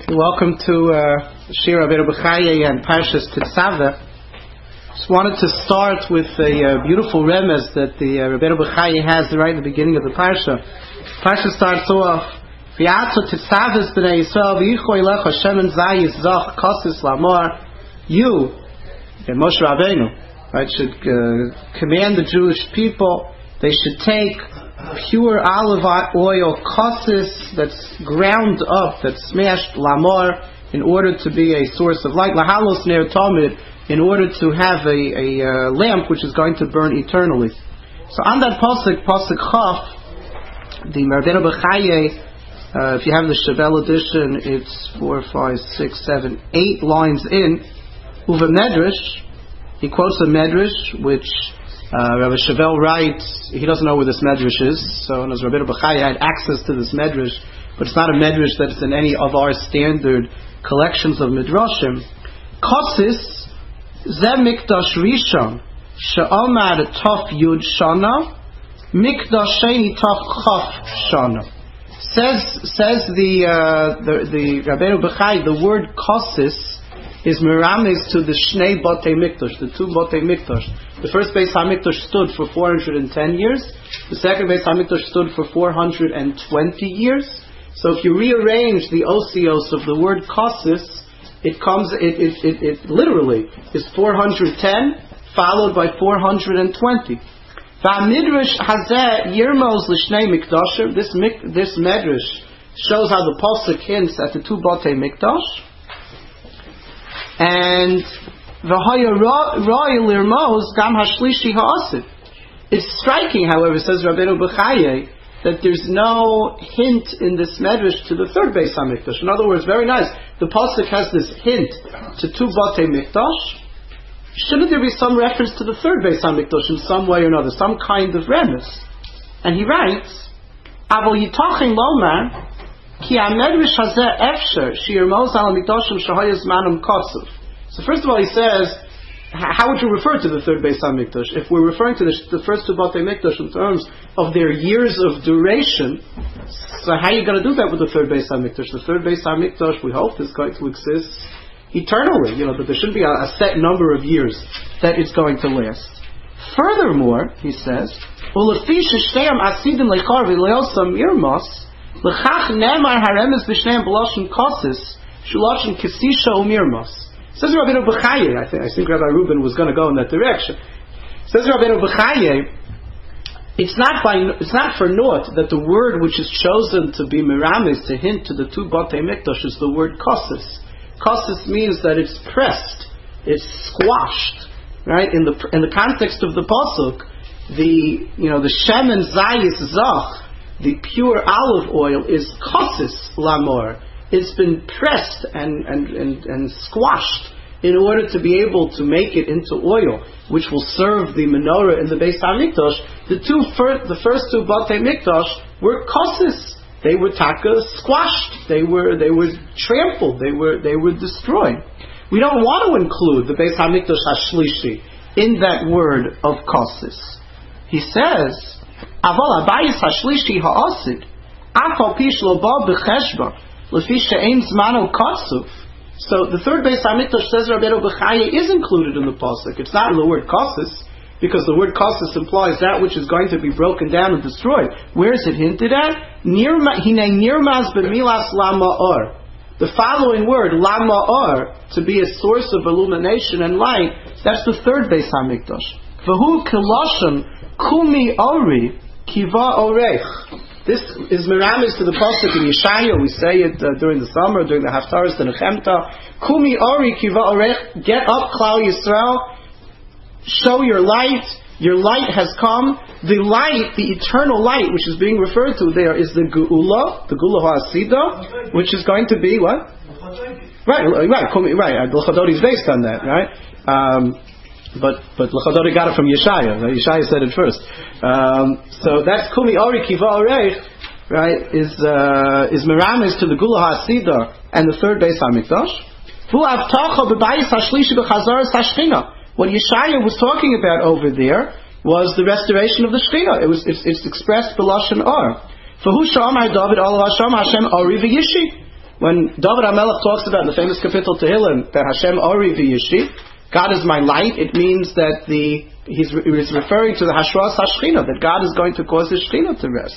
Welcome to Shir Rabbeinu Bechaye and Parshas Tetzaveh. Just wanted to start with a beautiful remez that the Rabbeinu Bechaye has right at the beginning of the Parsha. Parsha starts off, V'yatzu Tetzaveh b'nei Yisrael v'yicho ilech Hashem and Zayis Zach Kosis Lamor. You, and Moshe Rabbeinu, right, should command the Jewish people. They should take pure olive oil, kosis, that's ground up, that's smashed, lamor, in order to be a source of light, lahalos ner tamid, in order to have a lamp which is going to burn eternally. So on that pasuk Chaf, the Rabbeinu Bechaye, if you have the Shabbat edition, it's 4, 5, 6, 7, 8 lines in. Uva Medrash, he quotes a Medrash which Rabbi Chevelle writes, he doesn't know where this medrash is, so as Rabbeinu Bechaye had access to this medrash, but it's not a medrash that's in any of our standard collections of midrashim. Kosis ze mikdash rishon she'omar tov yud shana mikdash sheni tov chaf shana. Says the Rabbeinu Bechaye, the word kosis is merames to the Shnei Batei Mikdash, the two Batei Mikdash. The first Beis HaMikdash stood for 410 years. The second Beis HaMikdash stood for 420 years. So if you rearrange the osios of the word kosis, it literally is 410 followed by 420. V'amidrash hazeh yirmos l'shnei mikdashim. This medrash shows how the pasuk hints at the two Batei Mikdash. And it's striking, however, says Rabbeinu Bechaye, that there's no hint in this medrash to the third Beis HaMikdash. In other words, very nice. The pasuk has this hint to two Batei Mikdash. Shouldn't there be some reference to the third Beis HaMikdash in some way or another, some kind of remez? And he writes, Avol yitachin lomar Ki ha-medrash hazeh efsher she'yirmos al mikdashim shehayos manum kotzuv. So first of all, he says, how would you refer to the third Beis HaMikdash? If we're referring to the first two Batei Mikdash in terms of their years of duration, so how are you going to do that with the third Beis HaMikdash? The third Beis HaMikdash, we hope, is going to exist eternally. That there shouldn't be a set number of years that it's going to last. Furthermore, he says, Ulefi sheshneim asidim lechar v'leosam yirmos l'chach nemar haremes b'shneim b'loshin kosis shuloshin kesisha umirmos. Says Rabbeinu Bechaye, I think Rabbi Reuben was going to go in that direction. Says Rabbeinu Bechaye, it's not for naught that the word which is chosen to be miramis, to hint to the two Batei Mikdash, is the word kosis. Kosis means that it's pressed, it's squashed, right? In the context of the pasuk, the shemen zayis zach, the pure olive oil, is kosis lamor. It's been pressed and squashed in order to be able to make it into oil, which will serve the menorah in the Beis HaMikdash. The first two Batei Mikdash were kosis. They were squashed. They were trampled. They were destroyed. We don't want to include the Beis HaMikdash HaShlishi in that word of kosis. He says, Aval Abayis HaShlishi HaOsid Afal Pish Lo Ba B'Cheshba. So the third Beis HaMikdash, says Rabbeinu Bechaye, is included in the pasuk. It's not in the word kosis, because the word kosis implies that which is going to be broken down and destroyed. Where is it hinted at? Hine nirmaz b'milas lama'or. The following word, lama'or, to be a source of illumination and light, that's the third Beis HaMikdash. V'hu kiloshan kumi ori kiva orech. This is miramis to the pasuk in Yeshaya. We say it during the summer, during the haftaras, the nechemta. Kumi ori kiva orech. Get up, Klal Yisrael. Show your light. Your light has come. The light, the eternal light, which is being referred to there, is the Geula Ha'asida, which is going to be what? Right. L'chadodi is based on that, right? But L'chadodi got it from Yeshaya. Yeshaya said it first. So that's Kumi Ori Kiva Orech, right? Is meramis to the Geula Ha'asida and the third Beis HaMikdash. Hu avtacha b'bayis hashlishi b'chazaras hashchina. What Yeshaya was talking about over there was the restoration of the Shechina. It's expressed b'lashon or. For who sh'amar David olav Hashem Hashem Ori v'yishi. When David HaMelech talks about in the famous capital Tehillim that Hashem Ori v'Yishi, God is my light, it means that he's referring to the Hashras HaShechina, that God is going to cause His Shechina to rest.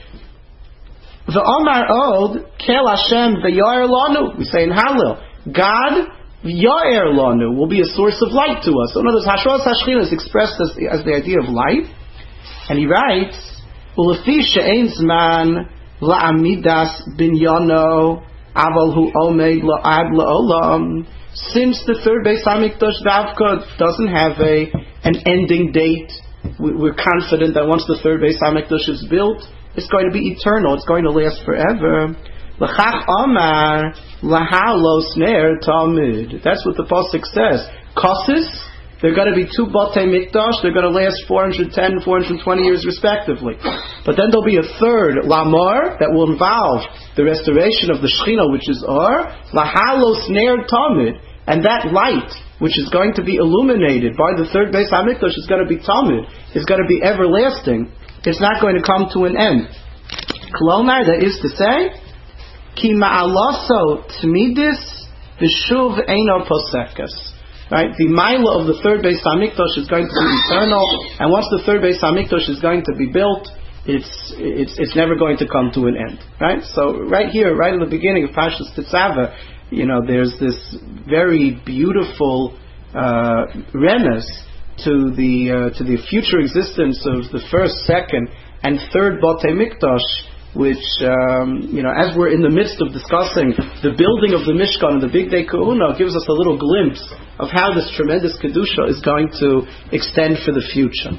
V'omar od kel Hashem v'yoyer lanu. We say in Hallel, God v'yoyer lanu will be a source of light to us. So in other words, Hashras HaShechina is expressed as the idea of light. And he writes, Ulefi she'ein zman la'amidas binyano aval hu omed la'ad la'olam. Since the third Beis HaMikdash Davka doesn't have an ending date, we're confident that once the third Beis HaMikdash is built, it's going to be eternal. It's going to last forever. L'chach Amar lahalos ner talmud. That's what the pasuk says. Kosis, they're going to be two Batei Mikdash. They're going to last 410, 420 years respectively. But then there'll be a third Lamar that will involve the restoration of the Shechina, which is Or lahalos ner talmud, and that light, which is going to be illuminated by the third Beis HaMikdash, is going to be talmud. It's going to be everlasting. It's not going to come to an end. Klomar, that is to say, ki ma'alaso tmidis v'shuv eino posekas. Right, the Maila of the third Beis HaMikdash is going to be eternal, and once the third Beis HaMikdash is going to be built, it's never going to come to an end. Right, so right here, right in the beginning of Parshas Tetzaveh, there's this very beautiful remez to the future existence of the first, second, and third Batei Mikdash, which as we're in the midst of discussing the building of the Mishkan and the Big Day Kahuna, gives us a little glimpse of how this tremendous kedusha is going to extend for the future.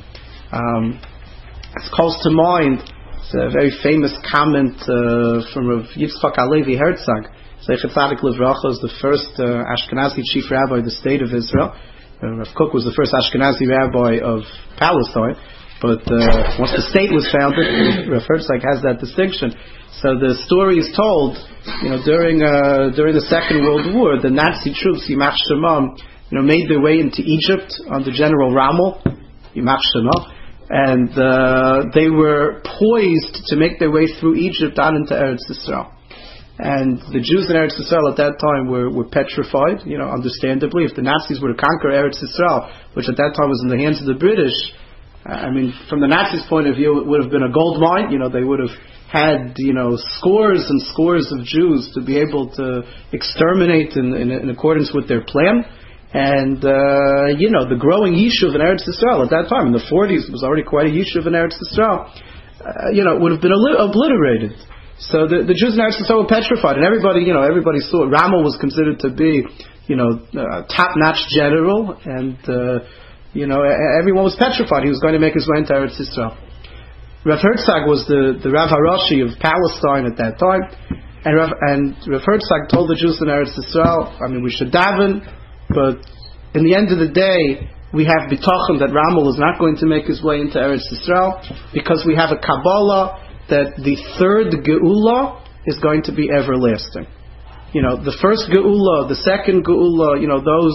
It calls to mind, it's a very famous comment from Rav Yitzchak Alevi Herzog. Zeichet Tzadik Livracha is the first Ashkenazi chief rabbi of the state of Israel. Rav Kook was the first Ashkenazi rabbi of Palestine, but once the state was founded, Rav Herzog has that distinction. So the story is told, during the Second World War, the Nazi troops, Yimach Shema, made their way into Egypt under General Rommel, Yimach Shema, and they were poised to make their way through Egypt on into Eretz Yisrael. And the Jews in Eretz Yisrael at that time were petrified, understandably. If the Nazis were to conquer Eretz Yisrael, which at that time was in the hands of the British, from the Nazis' point of view, it would have been a gold mine. They would have had, scores and scores of Jews to be able to exterminate in accordance with their plan. And, the growing Yishuv in Eretz Yisrael at that time, in the 40s, it was already quite a Yishuv in Eretz Yisrael, would have been obliterated. So the Jews in Eretz Yisrael were petrified, and everybody saw Rommel was considered to be, top-notch general, and everyone was petrified he was going to make his way into Eretz Yisrael. Rav Herzog was the Rav Harashi of Palestine at that time, and Rav Herzog told the Jews in Eretz Yisrael, we should daven, but in the end of the day, we have bitachon that Rommel is not going to make his way into Eretz Yisrael, because we have a Kabbalah that the third Geula is going to be everlasting. The first Geula, the second Geula, those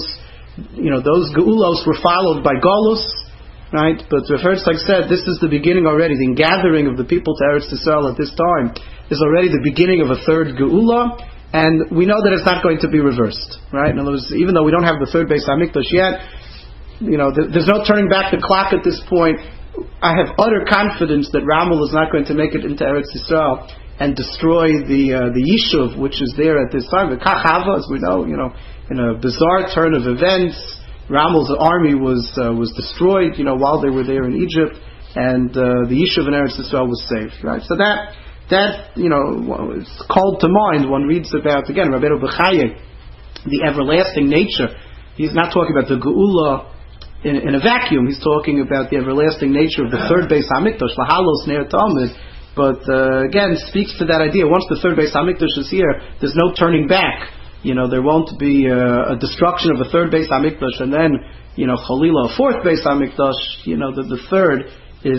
Geulos were followed by Golus, right? But Rav Herzog said this is the beginning already. The gathering of the people to Eretz Yisrael at this time is already the beginning of a third Geula, and we know that it's not going to be reversed, right? In other words, even though we don't have the third Beis HaMikdash yet, there's no turning back the clock at this point. I have utter confidence that Rommel is not going to make it into Eretz Yisrael and destroy the Yishuv which is there at this time. The Kachava, as we know, in a bizarre turn of events, Rommel's army was destroyed, while they were there in Egypt, and the Yishuv in Eretz Yisrael was saved. Right. So that is called to mind. One reads about again Rabbeinu Bechaye, the everlasting nature. He's not talking about the Geula in a vacuum. He's talking about the everlasting nature of the third Beis HaMikdash, lahalos ner talmud. But again, speaks to that idea. Once the third Beis HaMikdash is here, there's no turning back. There won't be a destruction of a third Beis HaMikdash, and then Chalila, a fourth Beis HaMikdash. The third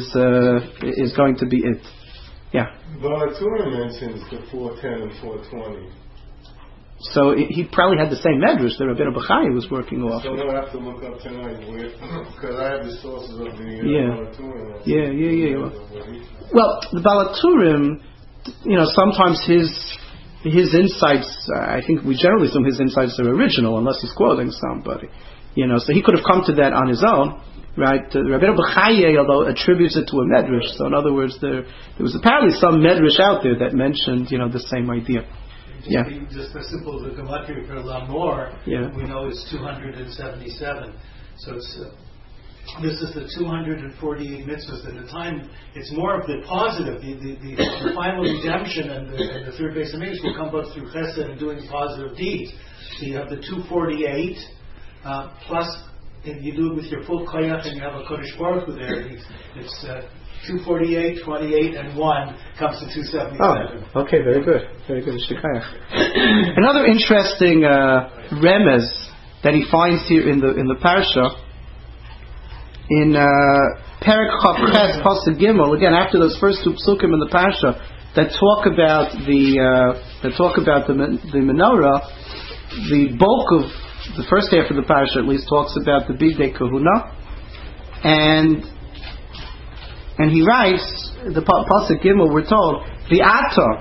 is going to be it. Yeah. Balatura mentions the 410 and 420. So he probably had the same medrash that Rabbeinu Bechaye was working off. So I have to look up tonight because I have the sources of the Balaturim. Yeah. Well, the Balaturim, sometimes his his insights, I think we generally assume his insights are original unless he's quoting somebody. So he could have come to that on his own, right? Rabbeinu Bechaye, although attributes it to a medrash. So in other words, there was apparently some medrash out there that mentioned, the same idea. Just as simple as the gematria for Lamor, we know is 277. So it's this is the 248 mitzvahs. At the time, it's more of the positive, the final redemption, and the third base of mitzvahs will come both through chesed and doing positive deeds. So you have the 248 plus. If you do it with your full koyach and you have a Kodesh Baruch Hu there, it's 248, 28, and 1 comes to 277. Oh, okay, very good. Very good. Another interesting remez that he finds here in the parsha, in Perek Chav Ches Pasuk Gimel, again after those first two psukim in the parsha that talk about the menorah, the bulk of the first half of the parasha at least talks about the Bigdei Kahuna, and he writes the pasuk Gimel. We're told V'ata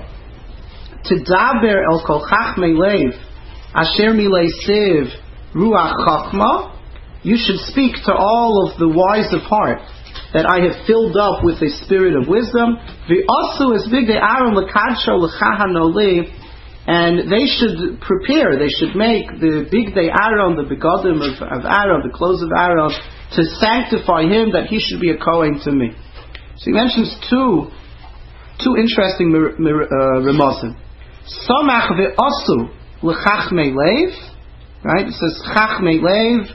Tidaber El Kol Chachmei Lev Asher Milei Siv Ruach Chachma. You should speak to all of the wise of heart that I have filled up with a spirit of wisdom. V'asu es Bigdei Aaron L'Kadsho L'Chahanoli. And they should prepare, they should make the Bigdei Aaron, the begodim of Aaron, the clothes of Aaron, to sanctify him, that he should be a Kohen to me. So he mentions two interesting remazim. Samach ve'asu l'chachmei lev, right? It says chachmei lev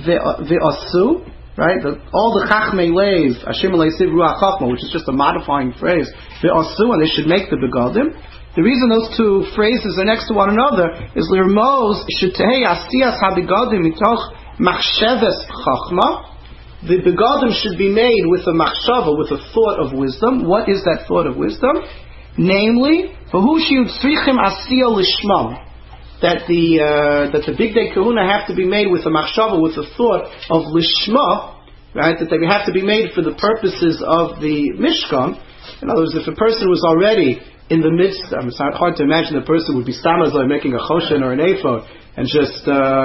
ve'asu, right? All the chachmei lev, Hashem leisiv ruach chachma, which is just a modifying phrase, ve'asu, and they should make the begodim. The reason those two phrases are next to one another is Lirmoz Shetehei Astiyas HaBegadim Mitoch Machsheves Chachma. The begadim should be made with a machshava, with a thought of wisdom. What is that thought of wisdom? Namely, V'hu Sheyutzrichim Astiyah Lishmam. That the Bigdei Kahuna have to be made with a machshava, with a thought of Lishma, right? That they have to be made for the purposes of the Mishkan. In other words, if a person was already in the midst, it's hard to imagine a person would be stamazoi making a choshen or an ephod and just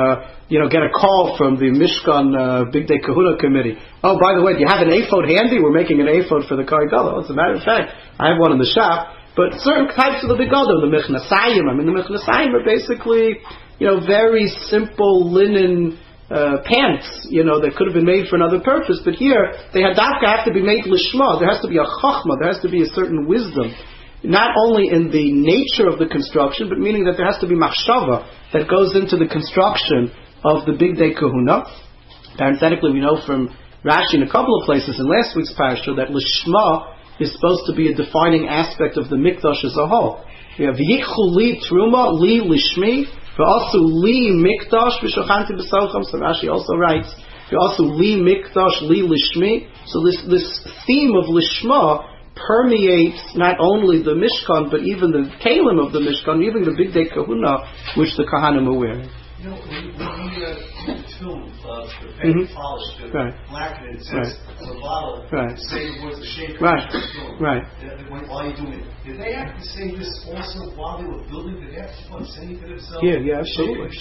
get a call from the Mishkan Bigdei Kahuna committee. Oh, by the way, do you have an ephod handy? We're making an ephod for the Kohen Gadol. As a matter of fact, I have one in the shop. But certain types of the begadim, the mechnasayim, the mechnasayim are basically very simple linen pants, that could have been made for another purpose. But here they have to be made lishma. There has to be a chachma. There has to be a certain wisdom. Not only in the nature of the construction, but meaning that there has to be machshava that goes into the construction of the Bigdei Kahuna. Parenthetically, we know from Rashi in a couple of places in last week's parasha that lishma is supposed to be a defining aspect of the mikdash as a whole. We have v'yikchu li truma li lishmi v'asu li mikdash v'shochanti b'salcham. So Rashi also writes v'asu li mikdash li lishmi. So this theme of lishma permeates not only the Mishkan, but even the Kalim of the Mishkan, even the Bigdei Kahuna, which the Kahanim are wearing. When the tune polished, blackened, it says on the bottle, say the words of shape. Right. While you're doing it, did they have to say this also while they were building? Did they have to say it to themselves? Yeah, absolutely.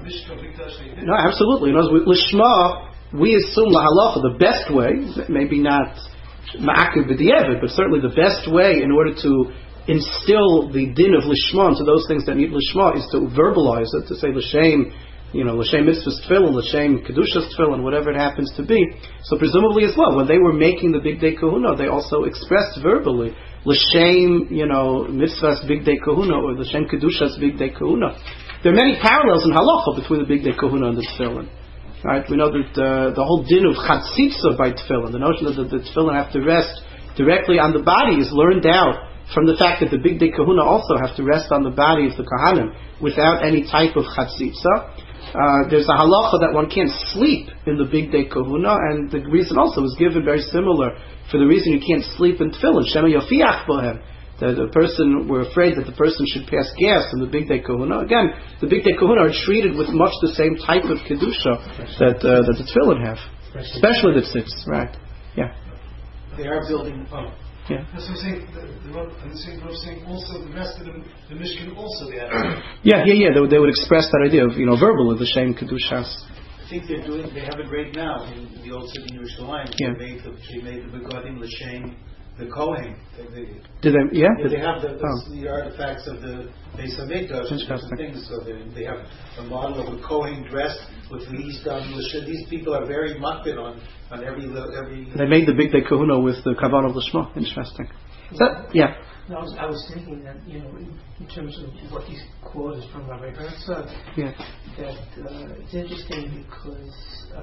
No, absolutely. You know, with Lishma, we assume the halacha, the best way, maybe not ma'akiv b'di'evet, but certainly the best way in order to instill the din of lishma into those things that need lishma is to verbalize it, to say l'shem, l'shem mitzvahs tefillin, l'shem kedushas tefillin, whatever it happens to be. So presumably as well, when they were making the Bigdei Kahuna, they also expressed verbally l'shem, mitzvahs Bigdei Kahuna, or l'shem kedushas Bigdei Kahuna. There are many parallels in halacha between the Bigdei Kahuna and the tefillin. Right? We know that the whole din of chatzitza by tefillin, the notion that the tefillin have to rest directly on the body, is learned out from the fact that the Bigdei Kahuna also have to rest on the body of the Kohanim without any type of chatzitza. There's a halacha that one can't sleep in the Bigdei Kahuna, and the reason also is given very similar for the reason you can't sleep in tefillin. Shema yofiach bohem. That the person, we're afraid that the person should pass gas in the Bigdei Kahuna. Again, the Bigdei Kahuna are treated with much the same type of kedusha that the tefillin have, especially the tzitz. Right? Yeah. They are building Yeah. That's what I'm saying. The same Rav saying also the rest of the Mishkan also they have. Yeah. They would express that idea of verbally the Shem Kedushas. I think they have it right now in the old city in Yerushalayim. Yeah. They made the Begadim L'Shem the Kohen. Did they? Yeah. They have the artifacts of the Beis Hamikdash and things. So they have a model of a Kohen dressed with leaves down L'Shem. These people are very makbid on every. They made the big day kahuna with the kavan of L'Shma. Interesting. Yeah. No, I was thinking that in terms of what these quotes from Rabbi Herzog, that it's interesting because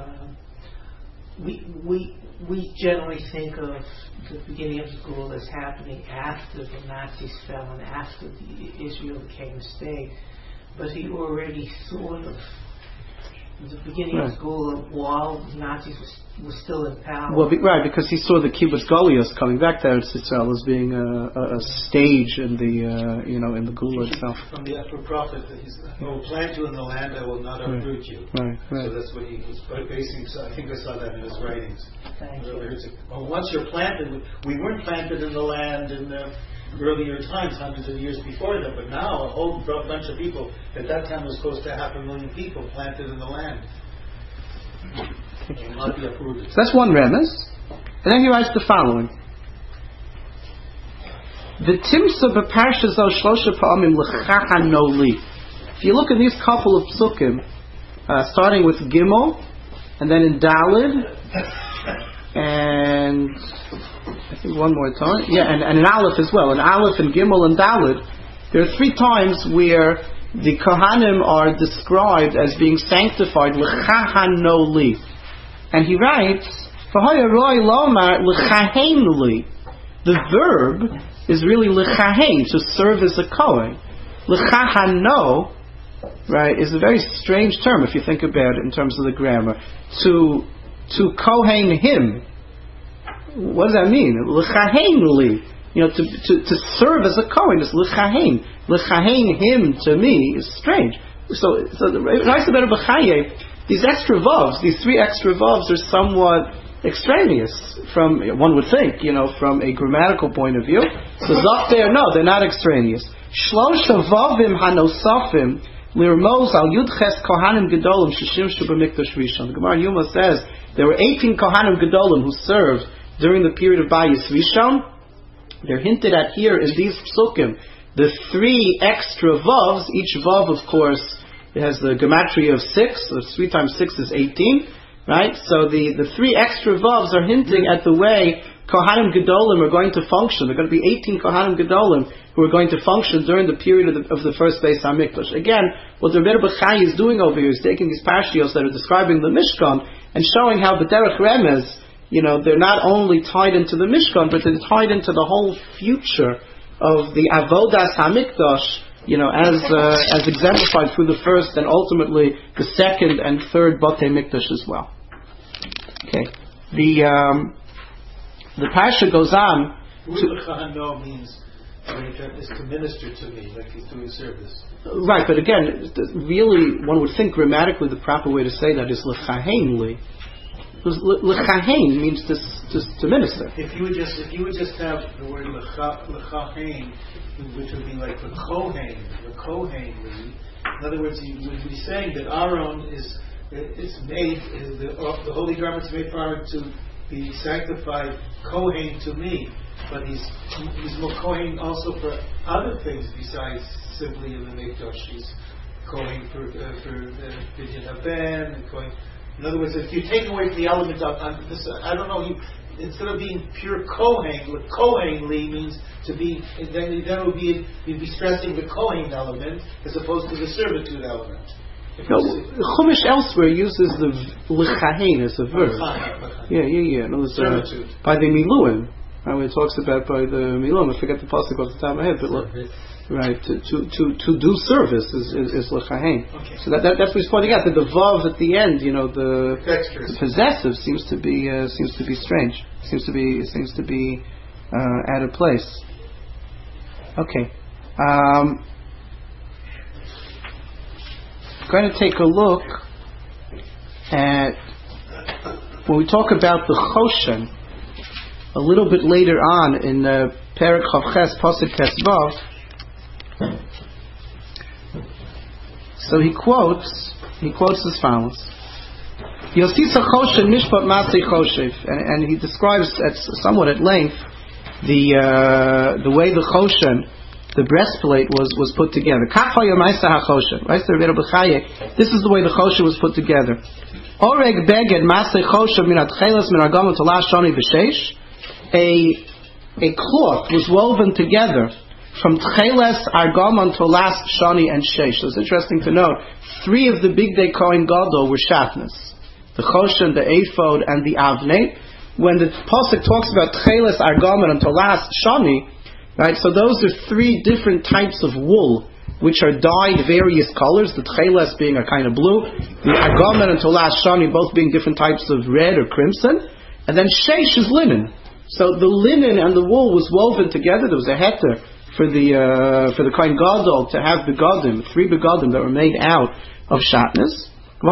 we generally think of the beginning of the school as happening after the Nazis fell and after Israel became a state, but he already sort of the beginning of school while the Nazis were still in power. Well, because he saw the kibbutz Goliath coming back to Eretz Yisrael as being a stage in the in the Gula itself. From the upper prophet, that I will plant you in the land, I will not uproot you. Right. So that's what he was basing. So I think I saw that in his writings. Thank you. Well, once you're planted, we weren't planted in the land in the earlier times, hundreds of years before that, but now a whole bunch of people, at that time was close to 500,000 people planted in the land. Will not be uprooted. So that's one remez. And then he writes the following. The Timsa b'Parshas Al Shlosha Pa'amim L'chacha Noli. If you look at these couple of psukim, starting with Gimel, and then in Dalid, and I think one more time. Yeah, and in Aleph as well. In Aleph and Gimel and Dalid, there are 3 times where the Kohanim are described as being sanctified l'chahan noli. And he writes, V'hoya roi lomar l'chahen li. The verb is really l'chahen, to serve as a Kohen. L'chahan no, right, is a very strange term if you think about it in terms of the grammar. To Kohen him. What does that mean? L'chahen li. To serve as a Kohen is l'chahen. L'chahen him to me is strange. So the Raisa Ber B'chaye, these extra vavs, these 3 extra vavs are somewhat extraneous from, one would think, from a grammatical point of view. So up there, no, they're not extraneous. Shlosha vavim hanosafim lirmoz al yudches kohanim gedolim sheshimshu b'mikdash rishon. The Gemara Yuma says there were 18 kohanim gedolim who served during the period of Bayis Rishon. They're hinted at here in these psukim. The 3 extra vavs, each vav, of course, it has the gematria of 6. So 3 times 6 is 18, right? So the 3 extra vavs are hinting at the way Kohanim Gedolim are going to function. There are going to be 18 Kohanim Gedolim who are going to function during the period of the first Beis HaMikdash. Again, what the Rebbe B'chai is doing over here is taking these parshios that are describing the Mishkan and showing how B'derech Remez, they're not only tied into the Mishkan, but they're tied into the whole future of the Avodas HaMikdash, as exemplified through the first and ultimately the second and third Batei Mikdash as well. Okay. The parsha goes on. L'chahan means is to minister to me, like he's doing service. Right, but again, really, one would think grammatically the proper way to say that is l'chahen li. Because l'chahen means to minister. If you would just have the word l'chahen, which would be like the kohen li. In other words, you would be saying that Aaron is made, the holy garments made for Aaron to be sanctified kohen to me, but he's more kohen also for other things besides simply in the mikdash. He's kohen for Binyan Haben and kohen. In other words, if you take away the element of this, I don't know. Instead of being pure kohen li means to be. Then it would be you'd be stressing the kohen element as opposed to the servitude element. Chumash elsewhere uses the l'chahen as a verb. Yeah. No, by the miluim, when it talks about by the miluim, I forget the pasuk off the top of my head, but right, to do service is l'chahen. Okay. So that's what he's pointing out. That the vav at the end, the possessive seems to be strange. Seems to be out of place. Okay. Going to take a look at when we talk about the choshen. a little bit later on in Perek Chav Ches Pasuk Tesvav. So he quotes as follows. Yosisa Choshen Mishpat Masei Choshev, and he describes somewhat at length the way the Choshen, the breastplate was put together. This is the way the Choshen was put together. Oreg beged masei choshev min atchelas min argamon tolas shani v'sheish. A cloth was woven together from tcheles, argamon, tolas, shani, and sheish. So it's interesting to note, 3 of the big day Kohen Gadol were shatnez: the Choshen, the ephod, and the avnei. When the pasuk talks about tcheles, argamon, and tolas, shani, right? So those are 3 different types of wool which are dyed various colors. The tcheles being a kind of blue, the argamon and tolas, shani both being different types of red or crimson, and then sheish is linen. So the linen and the wool was woven together. There was a heter for the Kohen Gadol to have begadim, 3 begadim that were made out of shatnez.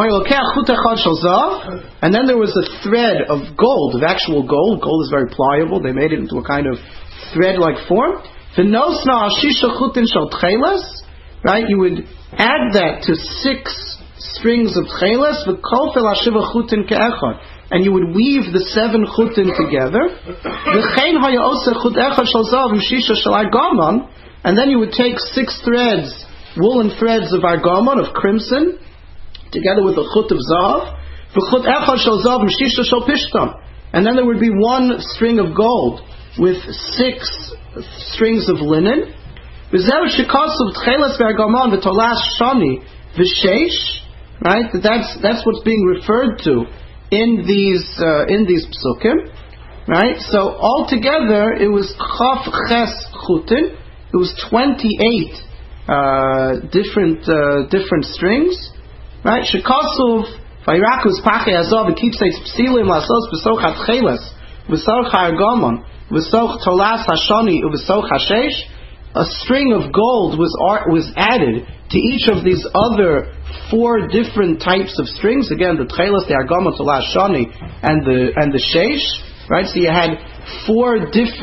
And then there was a thread of gold, of actual gold. Gold is very pliable. They made it into a kind of thread-like form. Right? You would add that to 6 strings of tcheles, and you would weave the 7 chutin together. And then you would take 6 threads, woolen threads of argamon, of crimson, together with a chut of zav. And then there would be 1 string of gold with 6 strings of linen. Right? That's what's being referred to in these psukim, right? So altogether it was chaf ches chutin. It was 28 different strings, right? Shekasuv vayrakus pache azov v'kipseis psilim lasos b'soch hatcheles v'soch ha'argamon v'soch tolas hashani v'soch hashesh. A string of gold was added to each of these other 4 different types of strings. Again, the tcheles, the argamon, tolas, shani, and the sheish. Right. So you had 4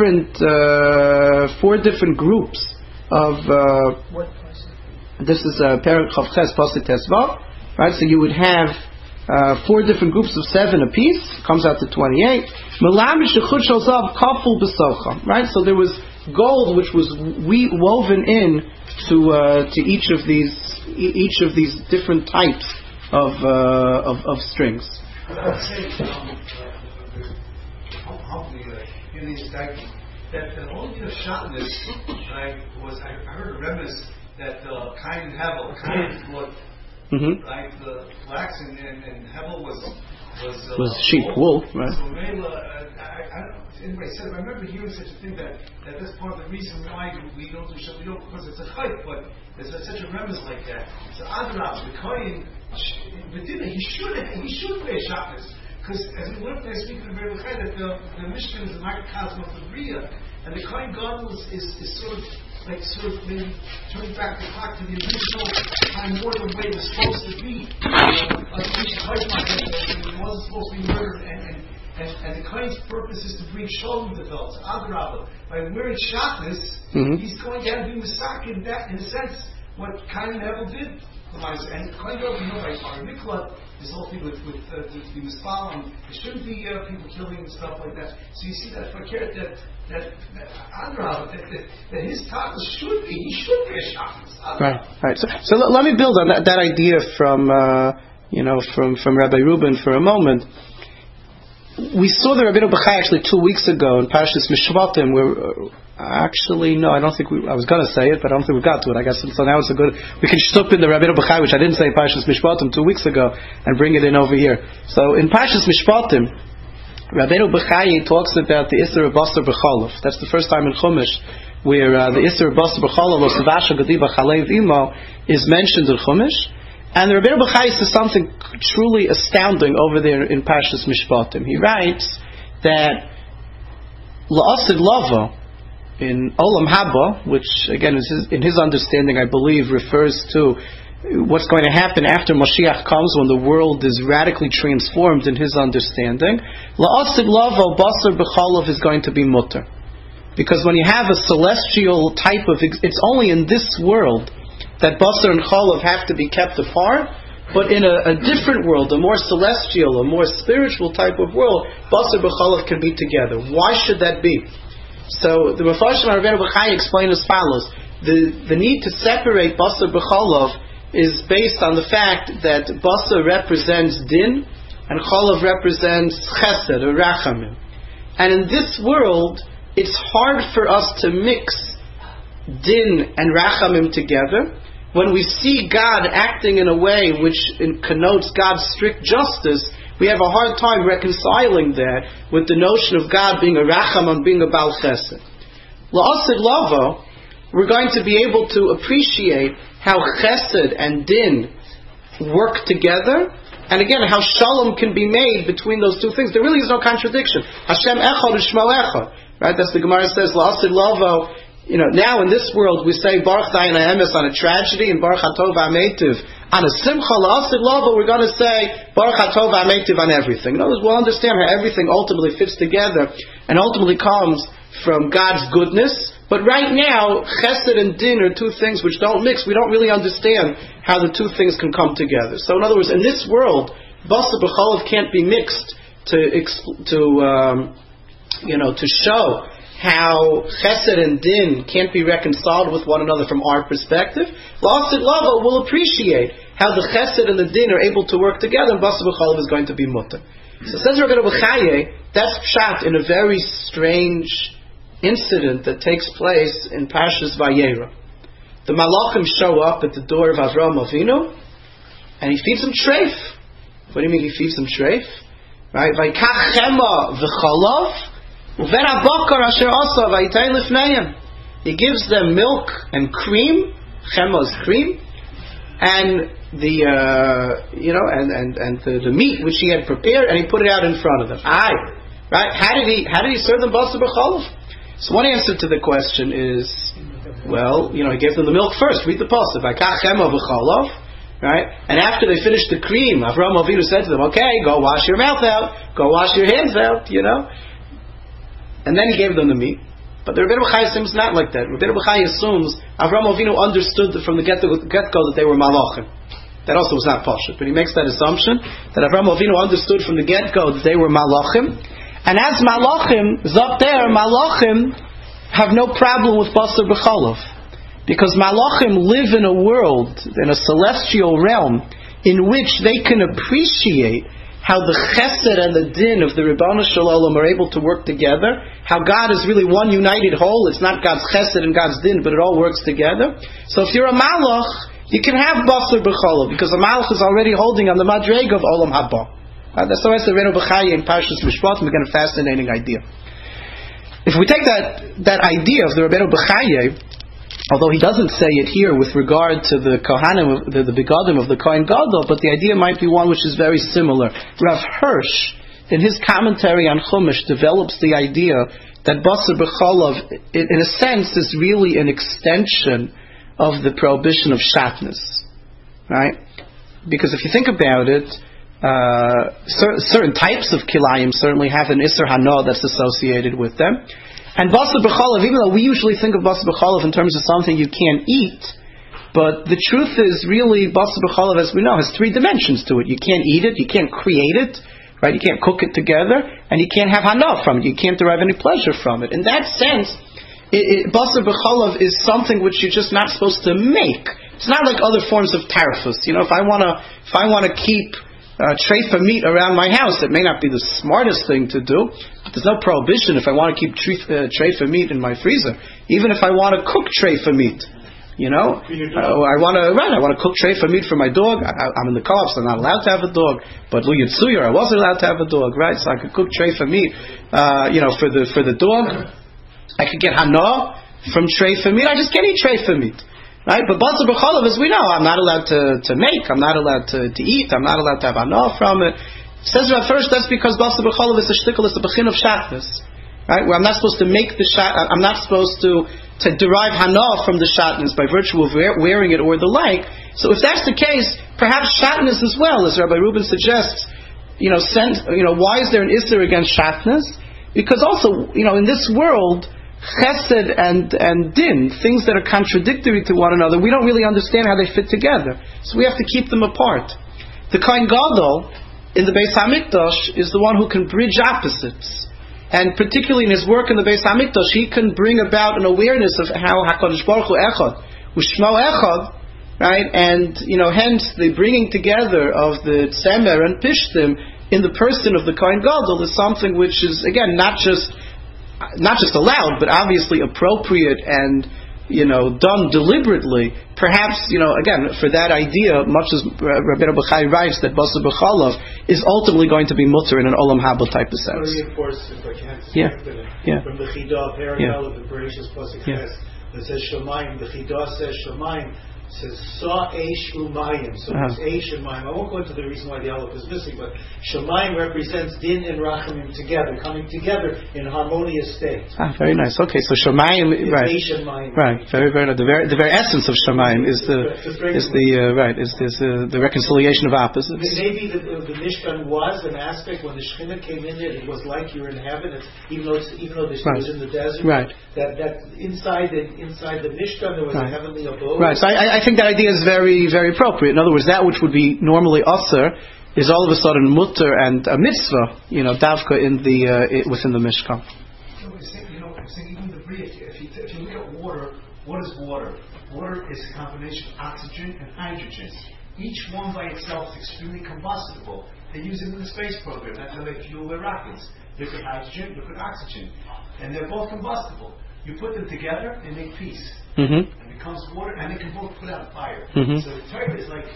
different groups of. This is Perek Chav Ches Pasuk Tesvav. Right. So you would have 4 different groups of 7 apiece. Comes out to 28. Right. So there was gold which was woven in to each of these different types of strings. In these that the only shatnez, right, was I heard a remiss that Cain and Hevel, Cain was right, the flax and Hevel was sheep wool, right? So Mela, anyway, said I remember hearing such a thing that that's part of the reason why we don't do Shabbat, because it's a chayt, but there's such a remiss like that. So Adrab, the Kohen, he should wear shatnez. Because as we learned last week in the Rebbe Chai, that the Mishnah is a microcosm of the Bria, and the Kohen Gadol is sort of maybe turning back the clock to the original time more the way it was supposed to be. It wasn't supposed to be murdered, and the Kohen's purpose is to bring shalom to the fellows. Adrabah, by wearing shatnez, he's going to be misak in that, in a sense, what Cain and Hevel did. And Kohen Gadol, by our Miklat, this whole thing with to be mispal, and there shouldn't be people killing and stuff like that. So you see that fakir that his talis should be a shatnez. Right. So let me build on that idea from Rabbi Reuben for a moment. We saw the Rabbeinu Bechai actually 2 weeks ago in Parshas Mishpatim, where I don't think I was going to say it, but I don't think we got to it. I guess so. Now we can shtup in the Rabbeinu Bechai, which I didn't say in Parshas Mishpatim 2 weeks ago, and bring it in over here. So in Parshas Mishpatim, Rabbeinu Bechai talks about the Isser of Basar B'Cholov. That's the first time in Chumash where the Isser of Basar B'Cholov, or Savasha Gadiba Chalev Imo, is mentioned in Chumash. And the Rabbeinu Bechai says something truly astounding over there in Parshas Mishpatim. He writes that La'asid Lava in Olam Haba, which again is in his understanding, I believe, refers to what's going to happen after Mashiach comes, when the world is radically transformed in his understanding. La'asib lavo basar b'cholov is going to be mutter. Because when you have a celestial type of, it's only in this world that basar and cholov have to be kept apart, but in a different world, a more celestial, a more spiritual type of world, basar b'cholov can be together. Why should that be? So the Mefarshim Rabbeinu Bechai explained as follows. The need to separate basar b'cholov is based on the fact that basar represents din and cholov represents chesed or rachamim. And in this world, it's hard for us to mix din and rachamim together. When we see God acting in a way which connotes God's strict justice, we have a hard time reconciling that with the notion of God being a rachamim, being a bal chesed. La'asid lavo, we're going to be able to appreciate how chesed and din work together, and again, how shalom can be made between those two things. There really is no contradiction. Hashem echad u'shmo echad. Right? That's the Gemara says, La'asid lavo. Now in this world we say Baruch Dayan HaEmes on a tragedy and Baruch HaTov HaMeitiv on a simcha. La'asid lavo, we're going to say Baruch HaTov HaMeitiv on everything. In other words, we'll understand how everything ultimately fits together and ultimately comes from God's goodness. But right now, chesed and din are two things which don't mix. We don't really understand how the two things can come together. So in other words, in this world, basar b'cholov can't be mixed to show how chesed and din can't be reconciled with one another from our perspective. La'asid lavo will appreciate how the chesed and the din are able to work together, and basar b'cholov is going to be mutter. So says Rabbeinu Bechai, that's pshat in a very strange incident that takes place in Parshas Vayera. The Malachim show up at the door of Avraham Avinu, and he feeds him treif. What do you mean he feeds him treif? Right? Vayikach chema v'cholov uven abakar asher asa vayitay lifneihem. He gives them milk and cream. Chema is cream, and the meat which he had prepared, and he put it out in front of them. Right? How did he serve them basar b'cholov? So one answer to the question is, he gave them the milk first. Read the pasuk. Right? And after they finished the cream, Avraham Avinu said to them, okay, go wash your mouth out. Go wash your hands out, And then he gave them the meat. But the Rabbeinu Bechai assumes not like that. Rabbeinu Bechai assumes Avraham Avinu understood from the get-go that they were malachim. That also was not pashut. But he makes that assumption that Avraham Avinu understood from the get-go that they were malachim. And as malachim, up there, malachim have no problem with basar b'cholov, because malachim live in a world, in a celestial realm, in which they can appreciate how the chesed and the din of the Ribbon Shalom are able to work together, how God is really one united whole. It's not God's chesed and God's din, but it all works together. So if you're a malach, you can have basar b'cholov, because a malach is already holding on the madreg of olam haba. That's the rest of Rabbeinu Bechai in Parshas Mishpatim. We get a fascinating idea. If we take that idea of the Rabbeinu Bechai, although he doesn't say it here with regard to the Kohanim, the begadim of the Kohen Gadol, but the idea might be one which is very similar. Rav Hirsch, in his commentary on Chumash, develops the idea that basar b'cholov, in a sense, is really an extension of the prohibition of shatnez. Right? Because if you think about it, certain types of kilayim certainly have an Isser Hana that's associated with them. And basar b'cholov, even though we usually think of basar b'cholov in terms of something you can't eat, but the truth is really basar b'cholov, as we know, has three dimensions to it. You can't eat it, you can't create it, right? You can't cook it together, and you can't have Hana from it. You can't derive any pleasure from it. In that sense, basar b'cholov is something which you're just not supposed to make. It's not like other forms of tarfus. If I want to keep treifa meat around my house, it may not be the smartest thing to do. There's no prohibition if I want to keep treifa meat in my freezer. Even if I want to cook treifa meat, I want to cook treifa meat for my dog. I'm in the co-op, so I'm not allowed to have a dog. But Lu Yitzuyer, I wasn't allowed to have a dog, right? So I could cook treifa meat, for the dog. I could get hana from treifa meat. I just can't eat treifa meat. Right? But basar b'cholov, as we know, I'm not allowed to make, I'm not allowed to eat, I'm not allowed to have hana from it. Says Rav first, that's because basar b'cholov is a shtickle, it's a bechin of shatnez. Right? Where I'm not supposed to make I'm not supposed to derive hana from the shatnez by virtue of wearing it or the like. So if that's the case, perhaps shatnez as well, as Rabbi Reuben suggests, why is there an issur against shatnez? Because also, in this world, chesed and din, things that are contradictory to one another, we don't really understand how they fit together. So we have to keep them apart. The Kohen Gadol in the Beis Hamikdash is the one who can bridge opposites. And particularly in his work in the Beis Hamikdash, he can bring about an awareness of how HaKadosh Baruch Hu echad, u'shmo echad, right? And, hence the bringing together of the Tzemer and Pishtim in the person of the Kohen Gadol is something which is, again, not just allowed, but obviously appropriate and, done deliberately. Perhaps, again, for that idea, much as Rabbeinu Bechai writes that Basar B'Chalav is ultimately going to be mutter in an Olam Haba type of sense. Reinforce, if I can, from the Chidah, parallel of the Bereshis Pasuk Ches, that says Shamayim. The Chidah says Shamayim. Says Sa Eish Umayim. So it's Eish and Mayim. I won't go into the reason why the Aleph is missing, but Shamayim represents Din and Rachamim together, coming together in harmonious state. Very nice. Okay, so Shamayim, right? Eish and Mayim. Right. Very, very nice. The very essence of Shamayim is the reconciliation of opposites. Maybe the Mishkan was an aspect when the Shekhinah came in there. It was like you're in heaven. Even though the Shekhinah was in the desert. Right. That inside the Mishkan there was a heavenly abode. Right. So I think that idea is very, very appropriate. In other words, that which would be normally asur is all of a sudden mutter and a mitzvah, davka within the Mishkan. I'm saying even the Bria, if you look at water, what is water? Water is a combination of oxygen and hydrogen. Each one by itself is extremely combustible. They use it in the space program. That's how they fuel their rockets. Liquid hydrogen, liquid oxygen. And they're both combustible. You put them together, they make peace. Mm-hmm. It becomes water, and they can both put out fire. Mm-hmm. So the Torah is like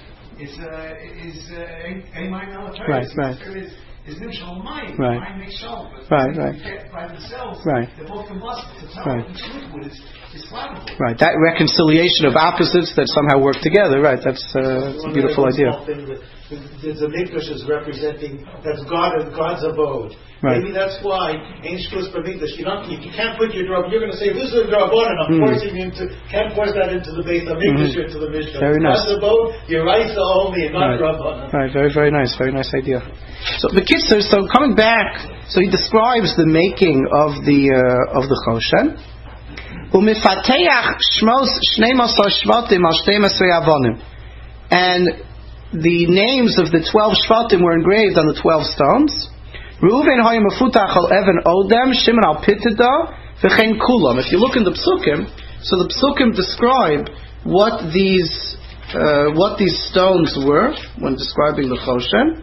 a mind on the Torah. Right. Is nimshal mind. Right. Mind makes shalom. But by themselves, they're both combustible. So each liquid is flammable. Right. That reconciliation of opposites that somehow work together. Right. That's a beautiful idea. The mikdash is representing that's God's abode. Right. Maybe that's why Ein Shkus B'Mikdash. You can't put your drab. You're going to say this is a drabon, and I'm forcing you can't force that into the Beit HaMikdash or into the Mishkan. Very nice. God's abode, you're right only, and not drabon. Right. Very, very nice. Very nice idea. So the Kitzur. So coming back, so he describes the making of the Choshen. Umifateach shmos 12 shvatim al 12 avonim, and the names of the 12 shvatim were engraved on the 12 stones. Reuven hayim mefutach al even odem, Shimon al pitida, v'chein kulam. If you look in the psukim, so the psukim describe what these stones were when describing the Choshen.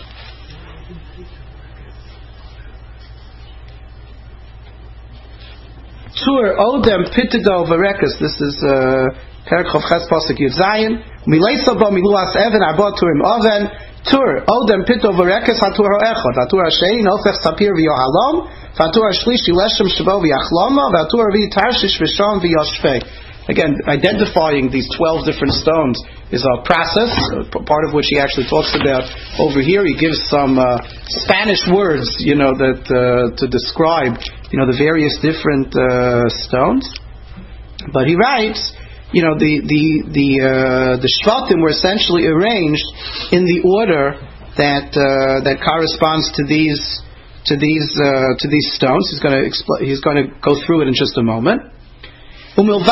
Tur odem pitida v'rekas. This is Perek Chav Ches Pasuk Yud Zayin. Mileisa ba miluas even abot turim oven. Tur odem pito v'rekes hatur ha'echad. Hatur ha'shei nofech sapir v'yohalom. Hatur ha'shlishi leshem shabo v'yachloma. Hatur ha'vi tarshish v'sham v'yoshvei. Again, identifying these 12 different stones is a process, part of which he actually talks about over here. He gives some Spanish words, that to describe, the various different stones. But he writes, the shvatim were essentially arranged in the order that corresponds to these stones. He's going to go through it in just a moment. Besides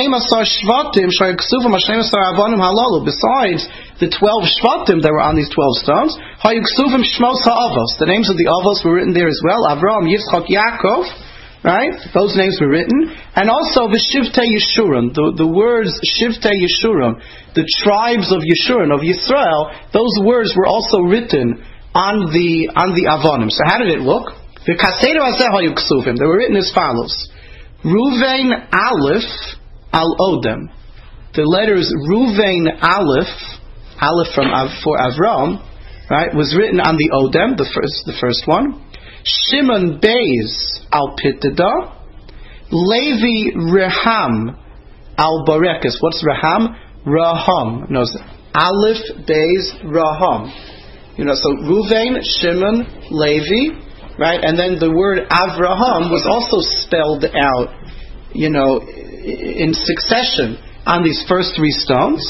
the 12 shvatim that were on these 12 stones, the names of the avos were written there as well. Avraham, Yitzchak, Yaakov. Right? Those names were written. And also the Shivtei Yeshurun, the words Shivtei Yeshurun, the tribes of Yeshurun, of Yisrael, those words were also written on the Avonim. So how did it look? They were written as follows. Ruvain Aleph Al Odem. The letters Ruvain Aleph for Avram, right, was written on the Odem, the first one. Shimon Beis Al Pitida, Levi Reham Al Barekas. What's Reham? Raham. No, Aleph Beis Raham. So Ruvain, Shimon, Levi, right? And then the word Avraham was also spelled out, in succession on these first 3 stones.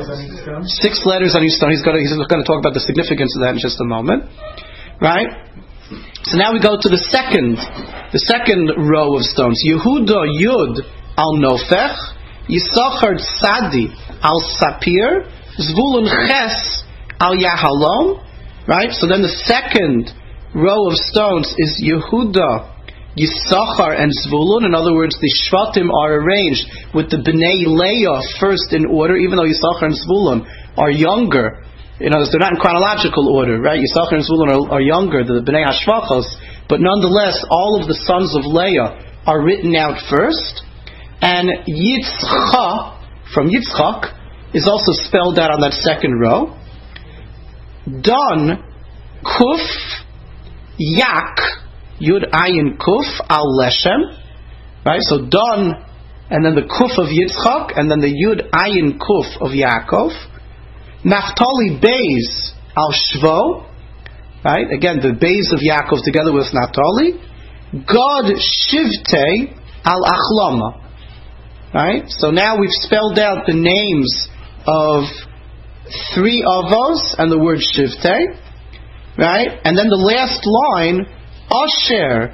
6 letters on each stone. He's going to talk about the significance of that in just a moment. Right? So now we go to the second row of stones. Yehuda Yud al Nofech, Yisachar Tzadi al Sapir, Zvulun Ches al Yahalom. Right? So then the second row of stones is Yehuda, Yisachar, and Zvulun. In other words, the Shvatim are arranged with the Bnei Leah first in order, even though Yisachar and Zvulun are younger. They're not in chronological order, right? Yisachar and Zvulun are younger, the Bnei Hashvachos, but nonetheless, all of the sons of Leah are written out first. And Yitzchak, from Yitzchak, is also spelled out on that second row. Dan, Kuf, Yak, Yud Ayin Kuf, Al Leshem. Right? So Dan, and then the Kuf of Yitzchak, and then the Yud Ayin Kuf of Yaakov. Naphtali Beis Al Shvo. Right? Again, the Beis of Yaakov together with Naphtali. God Shivte Al Achlama. Right? So now we've spelled out the names of 3 avos and the word Shivte. Right? And then the last line, Asher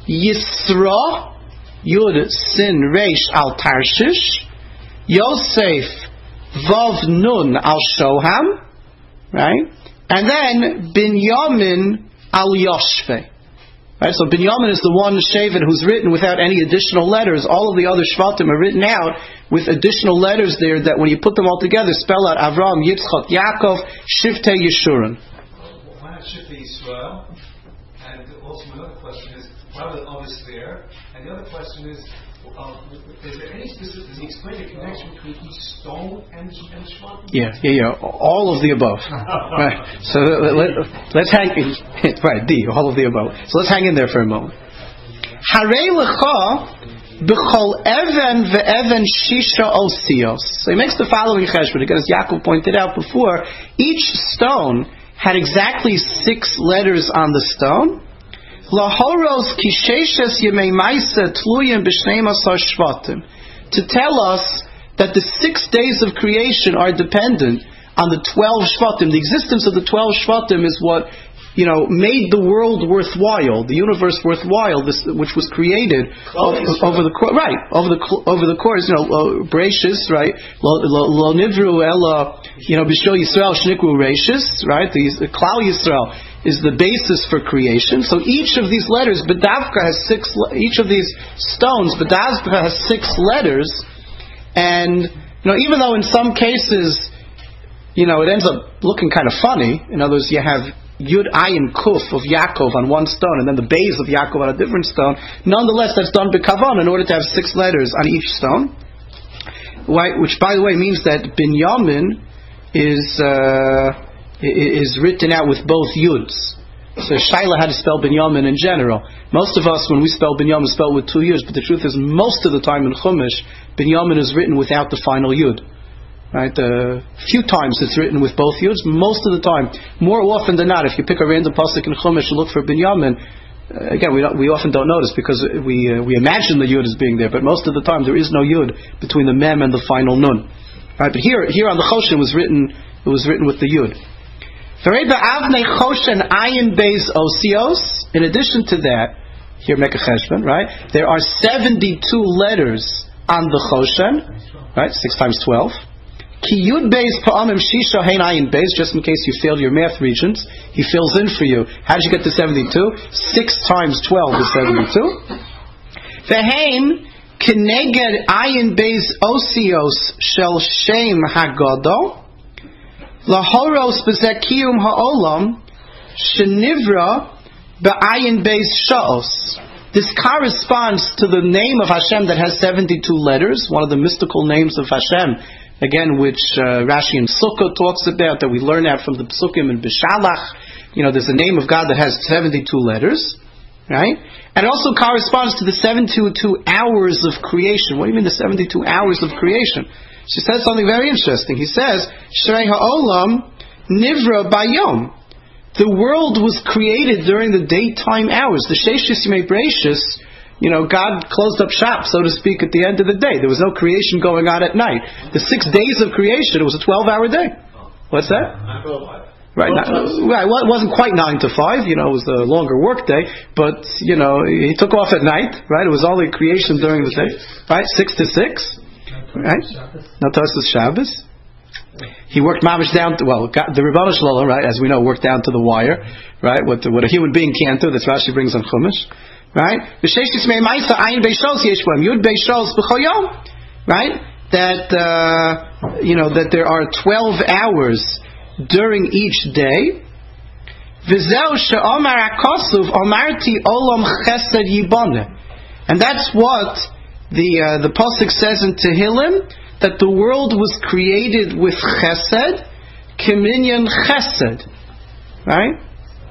Yisra Yud Sin Reish Al Tarshish, Yosef Vav Nun Al Shoham, right? And then Binyamin Al Yoshve. Right? So Binyamin is the one Shevet who's written without any additional letters. All of the other Shvatim are written out with additional letters there that when you put them all together spell out Avram, Yitzchak, Yaakov, Shivte, Yeshurun. Why not Shivte Yisrael? And also another question is, why were the others there? And the other question is there any specific, does he explain the connection between each stone and Shvatim? Yeah. All of the above. Right. So let's hang in. Right, all of the above. So let's hang in there for a moment. Harei lecha b'chol even ve'even shisha osios. So he makes the following cheshbon. Again, as Yaakov pointed out before, each stone had exactly 6 letters on the stone. Lahoros kisheshes yemei ma'isa tluyim b'shnei masar shvatim, to tell us that the 6 days of creation are dependent on the 12 shvatim. The existence of the 12 shvatim is what made the world worthwhile, the universe worthwhile, which was created over the course. Bereshis, right? Lo nivru ela, b'shel Yisrael shnikru reishis, right? The Klal Yisrael is the basis for creation. So each of these letters, B'davka has 6. Each of these stones, B'davka has 6 letters, and even though in some cases, it ends up looking kind of funny. In other words, you have Yud Ayin Kuf of Yaakov on one stone, and then the Beis of Yaakov on a different stone. Nonetheless, that's done b'kavan in order to have 6 letters on each stone. Which, by the way, means that Binyamin is written out with both Yuds. So Shaila had to spell Binyamin in general. Most of us, when we spell Binyamin, spell with 2 Yuds, but the truth is, most of the time in Chumash, Binyamin is written without the final Yud. Right? A few times it's written with both Yuds. Most of the time, more often than not, if you pick a random pasuk in Chumash and look for Binyamin, again, we often don't notice because we imagine the Yud as being there, but most of the time there is no Yud between the Mem and the final Nun. Right? But here on the Choshen it was written with the Yud. In addition to that, here make a cheshbon, right? There are 72 letters on the Choshen, right? 6 times 12. Ki Yud Beis Pa'amim Shisha Hein Ayin Beis, just in case you failed your math regions, he fills in for you. How did you get to 72? 6 times 12 is 72. Ve'heim Keneged Ayin Beis Osios Shel Shem Hagodo Lahoros B'Zekiyum Ha'olam Shenivra Ba'ayin Beis Sha'os. This corresponds to the name of Hashem that has 72 letters, one of the mystical names of Hashem, again, which Rashi and Sukkah talks about, that we learn out from the Psukim and Bishalach. There's a name of God that has 72 letters, right? And it also corresponds to the 72 hours of creation. What do you mean the 72 hours of creation? She says something very interesting. He says, Shrei ha'olam nivra bayom. The world was created during the daytime hours. The Sheshis Yemei Bereshis God closed up shop, so to speak, at the end of the day. There was no creation going on at night. The 6 days of creation, it was a 12-hour day. What's that? Right. It wasn't quite 9 to 5. It was a longer work day, but he took off at night. Right. It was only creation during the day. Right. 6 to 6. Right. Not Tosas Shabbos. He worked mamish down to, the Rebbeinu Shalom, right, as we know, worked down to the wire, right, what a human being can't do. That's Rashi brings on Chumash, right? Right? That that there are 12 hours during each day. And that's what the pasuk says in Tehillim, that the world was created with chesed, kiminyan chesed, right?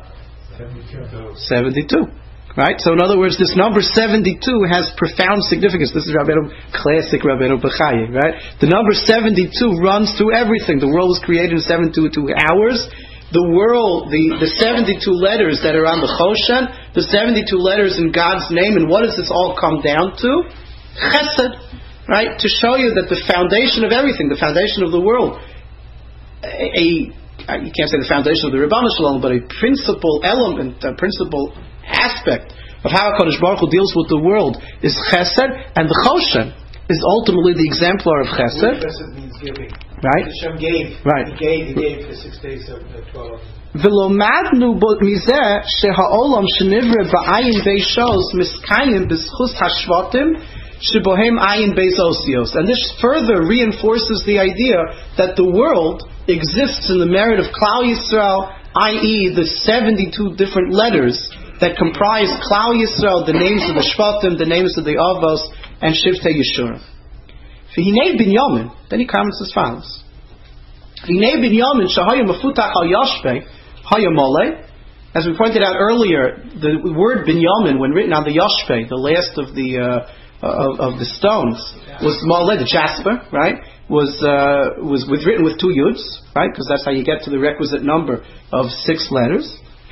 72. Right? So in other words, this number 72 has profound significance. This is classic Rabbeinu Bechaya, right? The number 72 runs through everything. The world was created in 72 hours. The world, the 72 letters that are on the Choshen, the 72 letters in God's name, and what does this all come down to? Chesed. Right? To show you that the foundation of everything, the foundation of the world, you can't say the foundation of the Rebbeinu Shalom, but a principal element, a principal aspect of how HaKadosh Baruch Hu deals with the world is chesed, and the Choshen is ultimately the exemplar of chesed. Chesed means giving. Right? Hashem gave. Right. He gave for 6 days of 12. V'lomadnu mizeh she'ha'olam shenivre ba'ayin beishos miskayim b'schus hashvatim shebohem ayin beis osios. And this further reinforces the idea that the world exists in the merit of Klal Yisrael, i.e. the 72 different letters that comprise Klal Yisrael, the names of the Shvatim, the names of the Avos, and Shiftei Yeshurim. V'hinei Binyamin, then he comments as follows. V'hinei Binyamin shahaya mefutach al yashpei haya mole. As we pointed out earlier, the word Binyamin, when written on the yashpei, the last of the stones, was mole, the jasper, right? Was written with 2 yuds, right? Because that's how you get to the requisite number of 6 letters.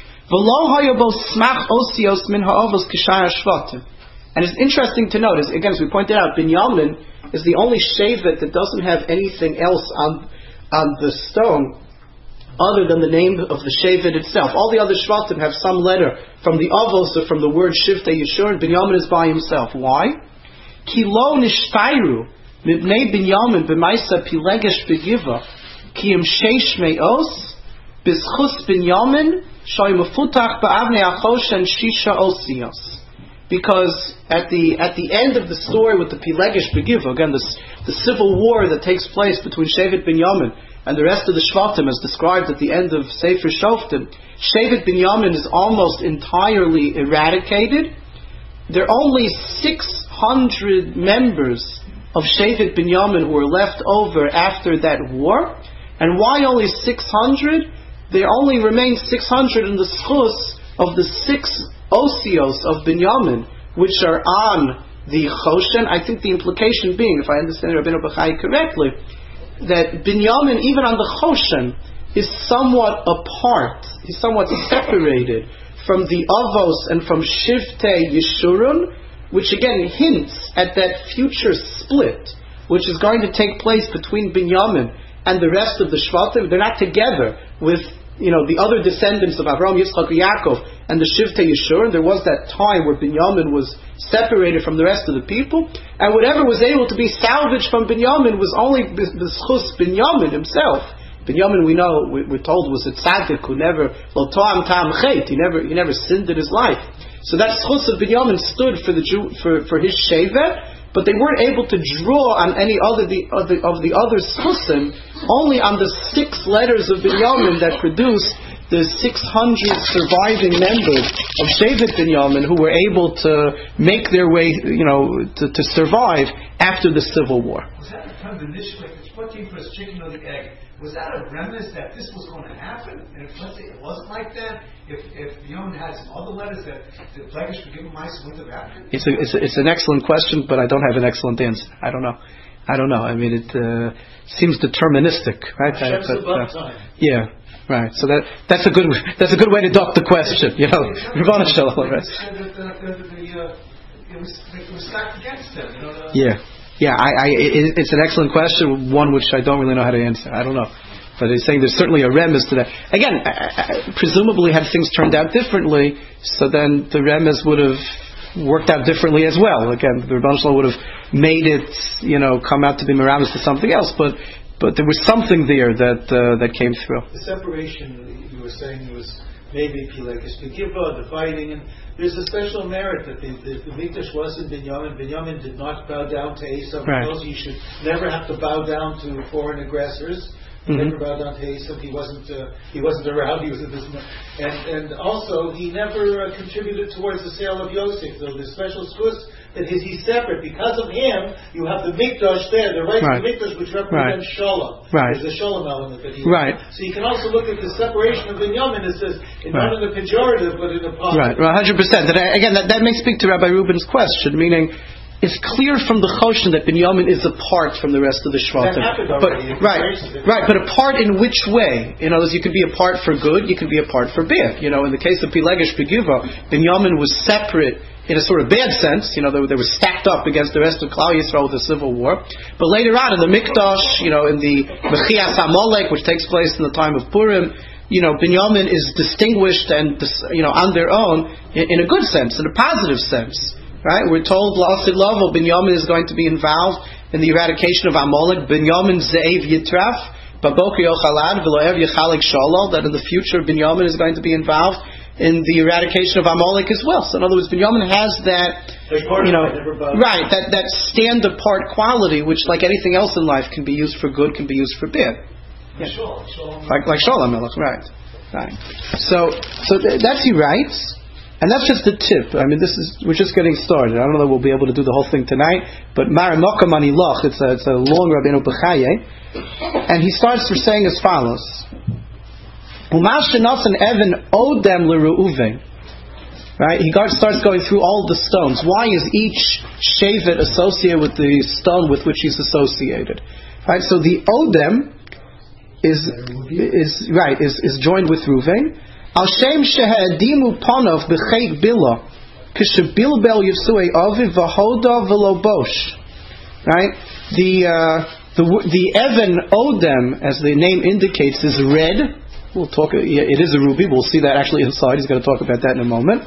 And it's interesting to notice, again, as we pointed out, Binyamin is the only shevet that doesn't have anything else on the stone other than the name of the shevet itself. All the other shvatim have some letter from the avos or from the word Shiftei Yeshurun. Binyamin is by himself. Why? Ki lo nishtayru mibnei Binyamin b'maisa pilegesh begiva ki im sheish me'os b'schus Binyamin shoy mefutach ba'avnei achoshen shisha osios. Because at the end of the story with the Pilegesh Begiva, again the civil war that takes place between Shevet Binyamin and the rest of the Shvatim, as described at the end of Sefer Shoftim, Shevet Binyamin is almost entirely eradicated. There are only 600 members of Shevet Binyamin who are left over after that war. And why only 600? There only remain 600 in the schus of the 6 osios of Binyamin, which are on the Choshen. I think the implication being, if I understand Rabbeinu Bechai correctly, that Binyamin, even on the Choshen, is somewhat apart, he's somewhat separated from the Avos and from Shiftei Yeshurun, which again hints at that future split, which is going to take place between Binyamin and the rest of the Shvatim. They're not together with the other descendants of Avraham, Yitzchak, and Yaakov, and the Shiftei Yeshurun. There was that time where Binyamin was separated from the rest of the people, and whatever was able to be salvaged from Binyamin was only b'schus Binyamin himself. Binyamin, we're told, was a tzaddik who never lo to'am ta'am chet. He never sinned in his life. So that schus of Binyamin stood for his shevet. But they weren't able to draw on any of the other schusim, only on the 6 letters of Binyamin that produced the 600 surviving members of Shevet Binyamin who were able to make their way, to survive after the civil war. Was that kind of initially, what came first, chicken or the egg? Was that a reminiscence that this was going to happen? And if let's say it wasn't like that, if Binyamin had some other letters that the Pilegesh Begiva mice wouldn't have happened? It's an excellent question, but I don't have an excellent answer. I don't know. I mean, it seems deterministic, right? Yeah, right. So that's a good way to duck the question. Rebbeinu Shalom, right? was stacked against them. Yeah. It's an excellent question, one which I don't really know how to answer. I don't know. But he's saying there's certainly a remez to that. Again, presumably had things turned out differently, so then the remez would have worked out differently as well. Again, the Rebbeinu Shalom would have made it, come out to be meramis to something else, but there was something there that came through. The separation you were saying was maybe Pilegesh Begiva, the fighting, and there's a special merit that the Mikdash wasn't Binyamin. Binyamin did not bow down to Esav. Right. You should never have to bow down to foreign aggressors. Never bowed down to Esav. He wasn't around. He was at this, and also he never contributed towards the sale of Yosef. So the special schus that he's separate. Because of him, you have the Mikdash there, the right of the Mikdash, which represents Shalom. Right. There's a Shalom element that he. Right. So you can also look at the separation of Binyamin. It says not in a pejorative, but in a positive. Right. 100%. That may speak to Rabbi Reuben's question, meaning. It's clear from the Choshen that Binyamin is apart from the rest of the Shvatim. But apart in which way? In other words, you could be apart for good, you could be apart for bad. In the case of Pilegesh Begiva, Binyamin was separate in a sort of bad sense. They were stacked up against the rest of Klal Yisrael with the civil war. But later on in the Mikdash, in the Mechias HaMolek, which takes place in the time of Purim, Binyamin is distinguished and on their own in a good sense, in a positive sense. Right? We're told La'asid Lavo, Binyamin is going to be involved in the eradication of Amalek. Binyamin Ze'ev Yitraf, Baboker Yochalad, V'lo'ev Yechalek Shalol, that in the future Binyamin is going to be involved in the eradication of Amalek as well. So in other words, Binyamin has that, that stand-apart quality, which like anything else in life can be used for good, can be used for bad. Yeah. Like Shalom Melech, right. So that's he writes. And that's just the tip. I mean, we're just getting started. I don't know that we'll be able to do the whole thing tonight, but Maranokam Aniloch, it's a long Rabbeinu Bechaye, and he starts saying as follows: Umashenasan Evan Odem LeReuven. Right? He starts going through all the stones. Why is each shevet associated with the stone with which he's associated? Right? So the Odem is joined with Reuven. Al Shem Shehadimu Ponov B'Chayk Bila Kishabilbel Yivsuei Aviv Vahoda Velobosh. Right? The Evan Odem, as the name indicates, is red. We'll talk. It is a ruby. We'll see that actually inside. He's going to talk about that in a moment.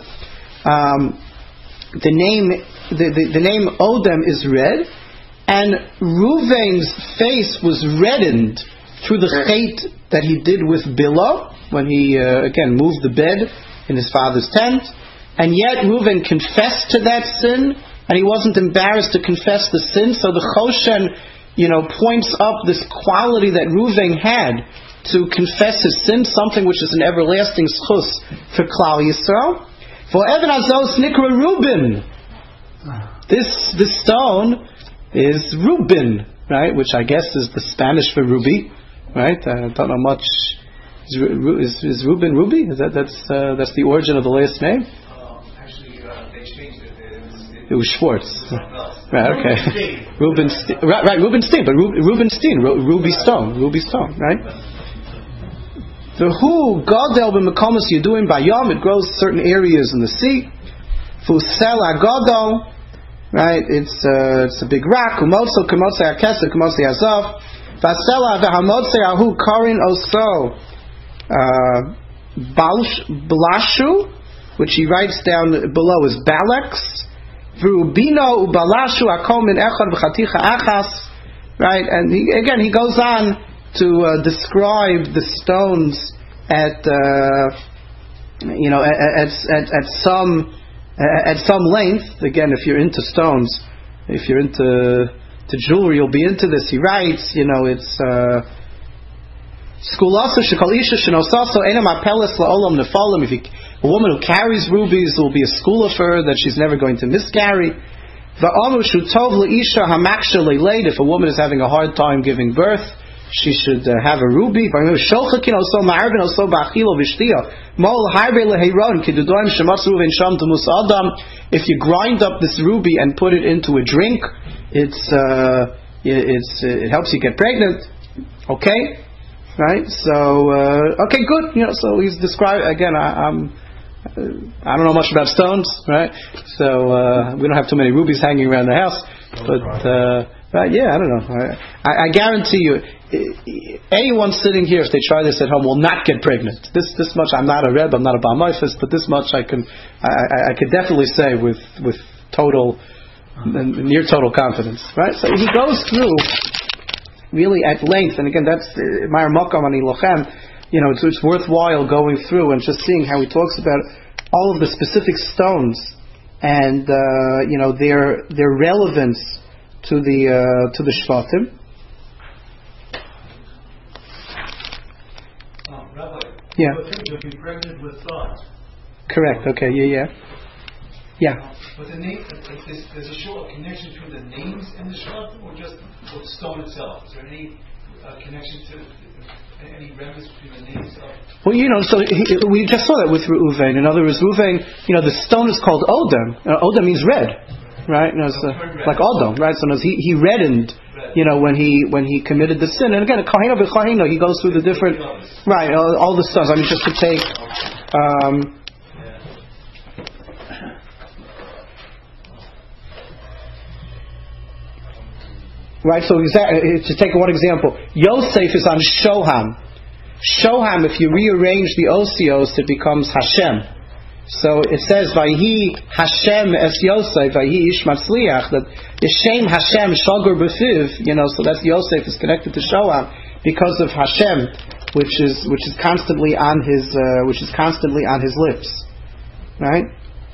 The name Odem is red, and Reuven's face was reddened through the chait that he did with Bilah, when he again moved the bed in his father's tent, and yet Reuven confessed to that sin, and he wasn't embarrassed to confess the sin. So the Choshen, points up this quality that Reuven had to confess his sin, something which is an everlasting schus for Klal Yisrael. For Evan Azos Nikra Reuben, this stone is Reuben, right? Which I guess is the Spanish for ruby, right? I don't know much. Is Reuben Ruby? That's the origin of the last name? Actually, they changed it. It was Schwartz. Right, okay. Rubenstein. Right, Rubenstein, but Rubenstein, Ruby Stone, right? The who Godel b'Mekomas Yeduim Bayom, it grows certain areas in the sea. Fusel Agodol, right? It's a big rock. Kumotso Kumotse Akesa Kumotse Azov. Vasela v'Hamotse Ahu Karin Oso. Blashu, which he writes down below is Balex. V'Rubino uBalashu Akom min Echad v'Chaticha Achas. Right, and he goes on to describe the stones at some length. Again, if you're into stones, if you're into jewelry, you'll be into this. He writes, it's. If a woman who carries rubies, there will be a school of her that she's never going to miscarry. If a woman is having a hard time giving birth, she should have a ruby. If you grind up this ruby and put it into a drink, it helps you get pregnant. Okay? Right, so okay, good. So he's described again. I'm I don't know much about stones, right? So we don't have too many rubies hanging around the house. But yeah, I don't know. I guarantee you, anyone sitting here, if they try this at home, will not get pregnant. This much. I'm not a Rebbe, I'm not a Baal Mofes, but this much I could definitely say with total, near total confidence, right? So he goes through really at length, and again, that's Meir Makam Ani Lochem. It's worthwhile going through and just seeing how he talks about all of the specific stones and their relevance to the Shvatim. Rabbi, yeah. You'll be pregnant with thought. Correct. Okay. Yeah. But the name, there's a connection between the names and the Shvatim, or just the stone itself? Is there any connection to any reference between the names of? Well, we just saw that with Reuven. In other words, Reuven, the stone is called Odem. Odem means red, right? Like Odom, right? So he reddened, when he committed the sin. And again, Kahina v'Chahina, he goes through the different, right? All the stones. I mean, just to take. Right, so to take one example, Yosef is on Shoham. Shoham, if you rearrange the Osios, it becomes Hashem. So it says, Vayhi Hashem es Yosef, Vayhi Ish Matzliach, that Yeshem Hashem Shogor B'fiv, so that's Yosef is connected to Shoham because of Hashem, which is constantly on his lips, right?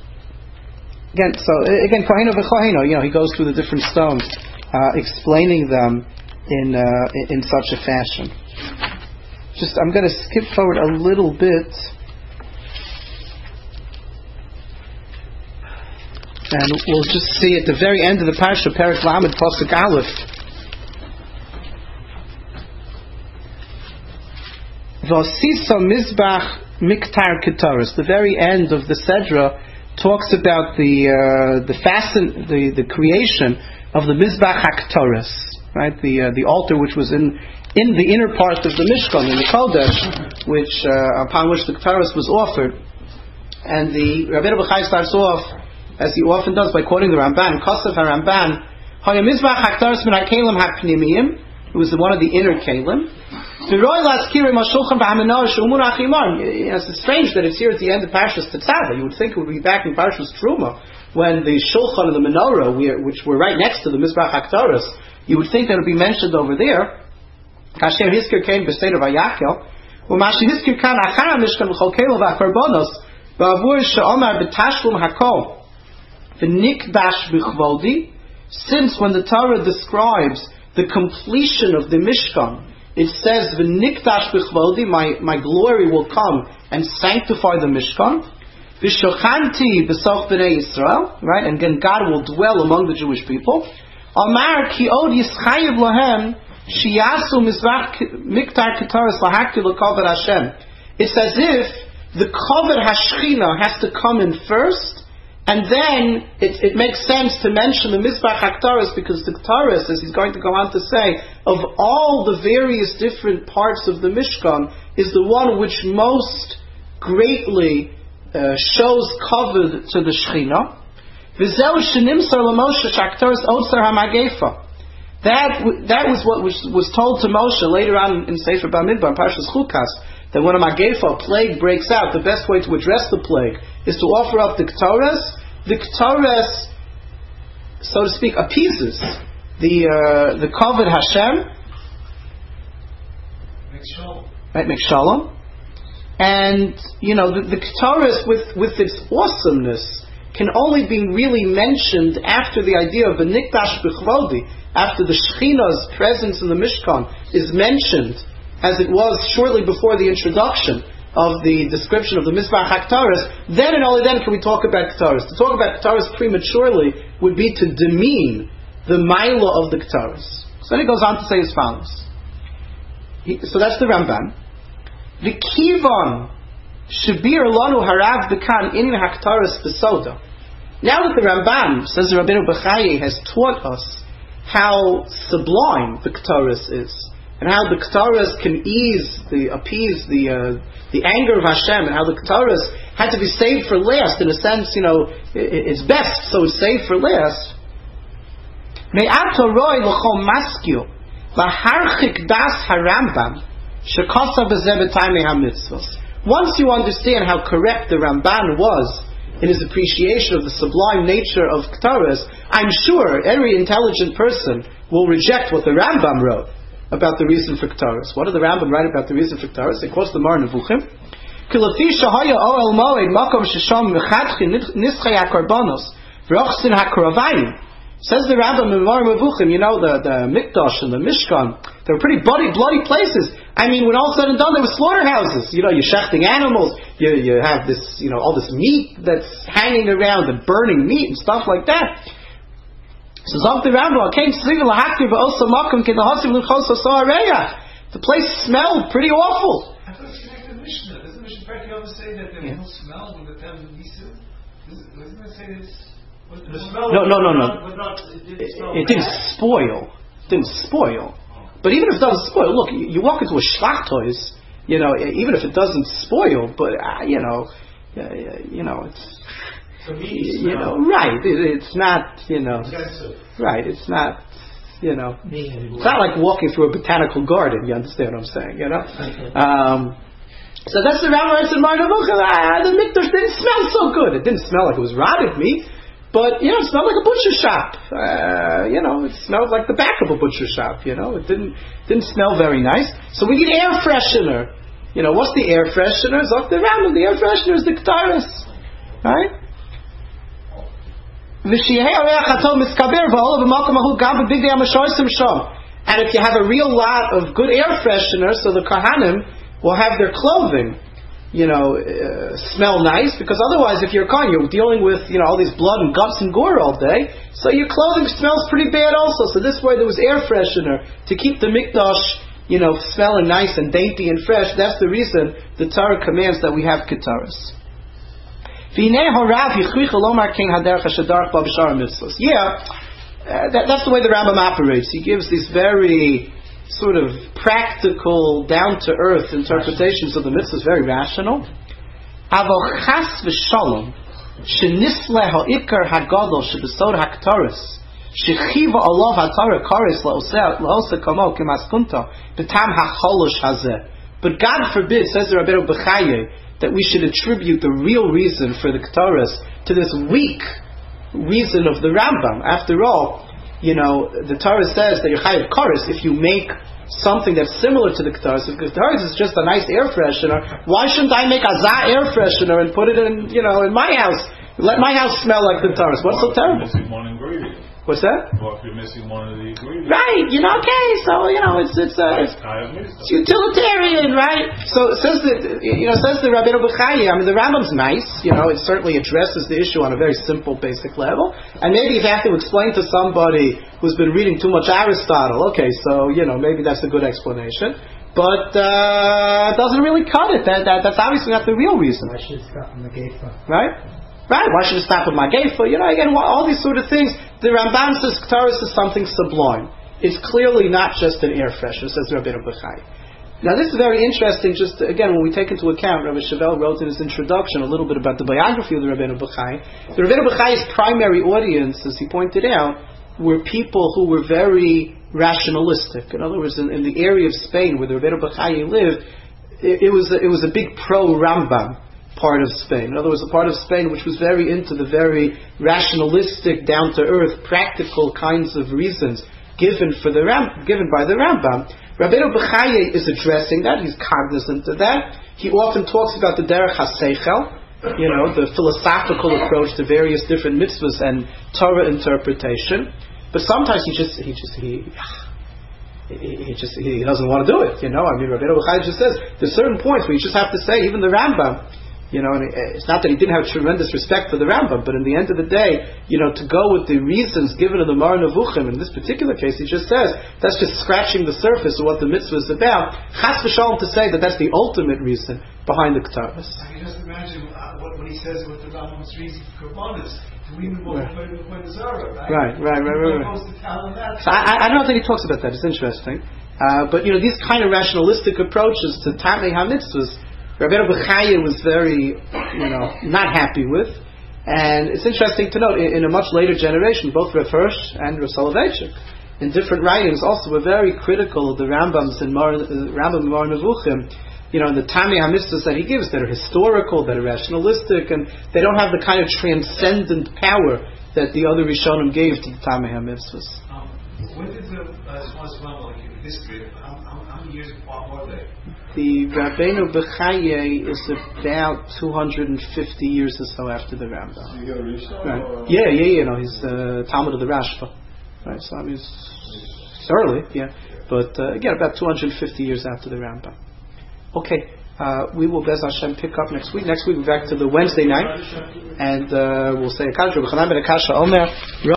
Again, Kohino v'Chahino, he goes through the different stones. Explaining them in such a fashion. I'm going to skip forward a little bit, and we'll just see at the very end of the Parsha, Perek Lamed, Pasuk Aleph. V'asisa Mizbach Miktar Ketaris. The very end of the Sedra talks about the creation of the Mizbach HaKtoris, right? The altar which was in the inner part of the Mishkan, in the Kodesh, upon which the Ktoris was offered. And the Rabbeinu Bechai starts off, as he often does, by quoting the Ramban, Kosev HaRamban, Haya Mizbach HaKtoris min HaKelim HaPnimiyim. It was one of the inner Kelim. It's strange that it's here at the end of Parshas Tetzaveh. You would think it would be back in Parshas Truma, when the Shulchan and the Menorah, which were right next to the Mizbach HaKtoris, you would think that it would be mentioned over there. Kasher Hiskir came b'Seder Vayakel, u'mashi Hiskir kan achar HaMishkan v'chol kelo v'akarbonos v'avur she'omar b'tashlum hakol v'nikdash b'chvodi. Since when the Torah describes the completion of the Mishkan, it says v'nikdash b'chvodi, my glory will come and sanctify the Mishkan. V'shochanti b'soch b'nei Yisrael, right? And then God will dwell among the Jewish people. Amar ki od yischayev lahem shiyasu mizbach miktar ketaris lahakti l'kavod Hashem. It's as if the kavod hashchina has to come in first, and then it makes sense to mention the Mizbach HaKtoris, because the Ketoris, as he's going to go on to say, of all the various different parts of the Mishkan, is the one which most greatly shows kavod to the Shechina. V'zeu shenimsar l'Moshe shaktoris otzar hamagefa. That was what was told to Moshe later on in Sefer Bamidbar, Parshas Chukas, that when a magefa, a plague, breaks out, the best way to address the plague is to offer up the Ketoris. The Ketoris, so to speak, appeases the kavod Hashem. Makes shalom. And the Ketoris with its awesomeness can only be really mentioned after the idea of the Nikdash B'chvodi, after the Shechina's presence in the Mishkan is mentioned, as it was shortly before the introduction of the description of the Mizbach HaKtoris. Then and only then can we talk about Ketoris. To talk about Ketoris prematurely would be to demean the Maila of the Ketoris. So then he goes on to say as follows. So that's the Ramban. The Kivon Shabir Lanu Harav Bekan in Haktaris Besoda. Now that the Ramban, says the Rabbeinu Bechai, has taught us how sublime the Ketoris is, and how the Ketoris can appease the anger of Hashem, and how the Ketoris had to be saved for last. In a sense, it's best, so it's saved for last. Me'ato roi l'chol maskil laharchik das harambam shekosa b'zeh b'taimei hamitzvos. Once you understand how correct the Ramban was in his appreciation of the sublime nature of Ktaras, I'm sure every intelligent person will reject what the Rambam wrote about the reason for Ktaras. What did the Rambam write about the reason for Ktaras? He quotes the Mar Nevuchim. Kilafi shahaya oel moed makom shesham mechadchi nischay hakarbanos v'rochsin hakoravayim. Says the Rambam in Mar Nevuchim, the Mikdash and the Mishkan, they were pretty bloody places. I mean, when all said and done, there were slaughterhouses. You're shechting animals. You have this, all this meat that's hanging around and burning meat and stuff like that. So the place smelled pretty awful. I thought it's connected to the Mishnah. Doesn't the Mishnah practically ever say that there was no smell when the time of Nisim? Doesn't it say this? The smell No. It didn't spoil. But even if it doesn't spoil, look, you walk into a Shlachtois, even if it doesn't spoil, but it's right. It's not, right. It's not, it's not like walking through a botanical garden. You understand what I'm saying? So that's the Rambam writes in Mar Nevuchim. The mikdash didn't smell so good. It didn't smell like it was rotted meat. But, it smelled like a butcher shop. It smelled like the back of a butcher shop, It didn't smell very nice. So we need air freshener. What's the air freshener? Zok the Rambam. The air freshener is the Ktaris. Right? And if you have a real lot of good air freshener, so the Kohanim will have their clothing smell nice, because otherwise if you're dealing with all these blood and guts and gore all day, so your clothing smells pretty bad also. So this way there was air freshener to keep the mikdash smelling nice and dainty and fresh. That's the reason the Torah commands that we have ketaras. That's the way the Rambam operates. He gives these very sort of practical, down-to-earth interpretations of the mitzvahs, very rational. Avol chas v'shalom shenisle ha'ikar hagadol shebesod ha'ktaris shechiva Allah ha'tara karis la'oseh kamo kemaskunta b'tam ha'cholosh hazeh. But God forbid, says the Rabbeinu Bechaye, that we should attribute the real reason for the ktaris to this weak reason of the Rambam. After all, the Torah says that you're chayav karis if you make something that's similar to the ktaris. If the ktaris is just a nice air freshener, why shouldn't I make a air freshener and put it in, in my house? Let my house smell like the ktaris. What's so terrible? Missing one ingredient. What's that? Or if you're missing one of the ingredients. Right. Okay. So it's utilitarian, right? So it says that says the Rabbeinu Bechaye. I mean, the Rambam's nice. It certainly addresses the issue on a very simple, basic level. And maybe if you have to explain to somebody who's been reading too much Aristotle, okay, so maybe that's a good explanation. But it doesn't really cut it. That's obviously not the real reason. Why should it stop on the Geifa? Right. Why should it stop with my Geifa? Again, all these sort of things. The Ramban says Ktaris is something sublime. It's clearly not just an air freshener, says Rabbeinu Bechaye. Now this is very interesting, just again, when we take into account, Rabbi Chevelle wrote in his introduction a little bit about the biography of the Rabbeinu Bechaye. The Rabbeinu Bechaye's primary audience, as he pointed out, were people who were very rationalistic. In other words, in the area of Spain where the Rabbeinu Bechaye lived, it was a big pro-Rambam part of Spain. In other words, a part of Spain which was very into the very rationalistic, down-to-earth, practical kinds of reasons given by the Rambam. Rabbeinu Bechaye is addressing that. He's cognizant of that. He often talks about the derech haseichel, the philosophical approach to various different mitzvahs and Torah interpretation. But sometimes he doesn't want to do it. I mean, Rabbeinu Bechaye just says there's certain points where you just have to say, even the Rambam. And it's not that he didn't have tremendous respect for the Rambam, but in the end of the day, to go with the reasons given in the Mar Nevuchim, in this particular case, he just says, that's just scratching the surface of what the mitzvah is about. Chas v'shalom to say that that's the ultimate reason behind the Ktaris. I can just imagine what he says with the Rambam's reason for Karbonis. Right. So I don't think he talks about that. It's interesting. But these kind of rationalistic approaches to Tamei HaMitzvahs Rabbeinu Bechaya was very, not happy with. And it's interesting to note, in a much later generation, both Rav Hirsch and Rav Soloveitchik, in different writings, also were very critical of the Rambams and Rambam and Mar Nevuchim, the Tamei HaMitzvos that he gives, that are historical, that are rationalistic, and they don't have the kind of transcendent power that the other Rishonim gave to the Tamei HaMitzvos. When did the Shmos Rambam, like in history, how many years apart were they? The Rabbeinu Bechaya is about 250 years or so after the Rambam. So you got a Rishon? Right. Yeah. He's Talmud of the Rashba. Right, so it's early, but again, about 250 years after the Rambam. Okay, we will Bez Hashem pick up next week. Next week we're back to the Wednesday night, and we'll say Akasha B'Chanan Ben Akasha Omer.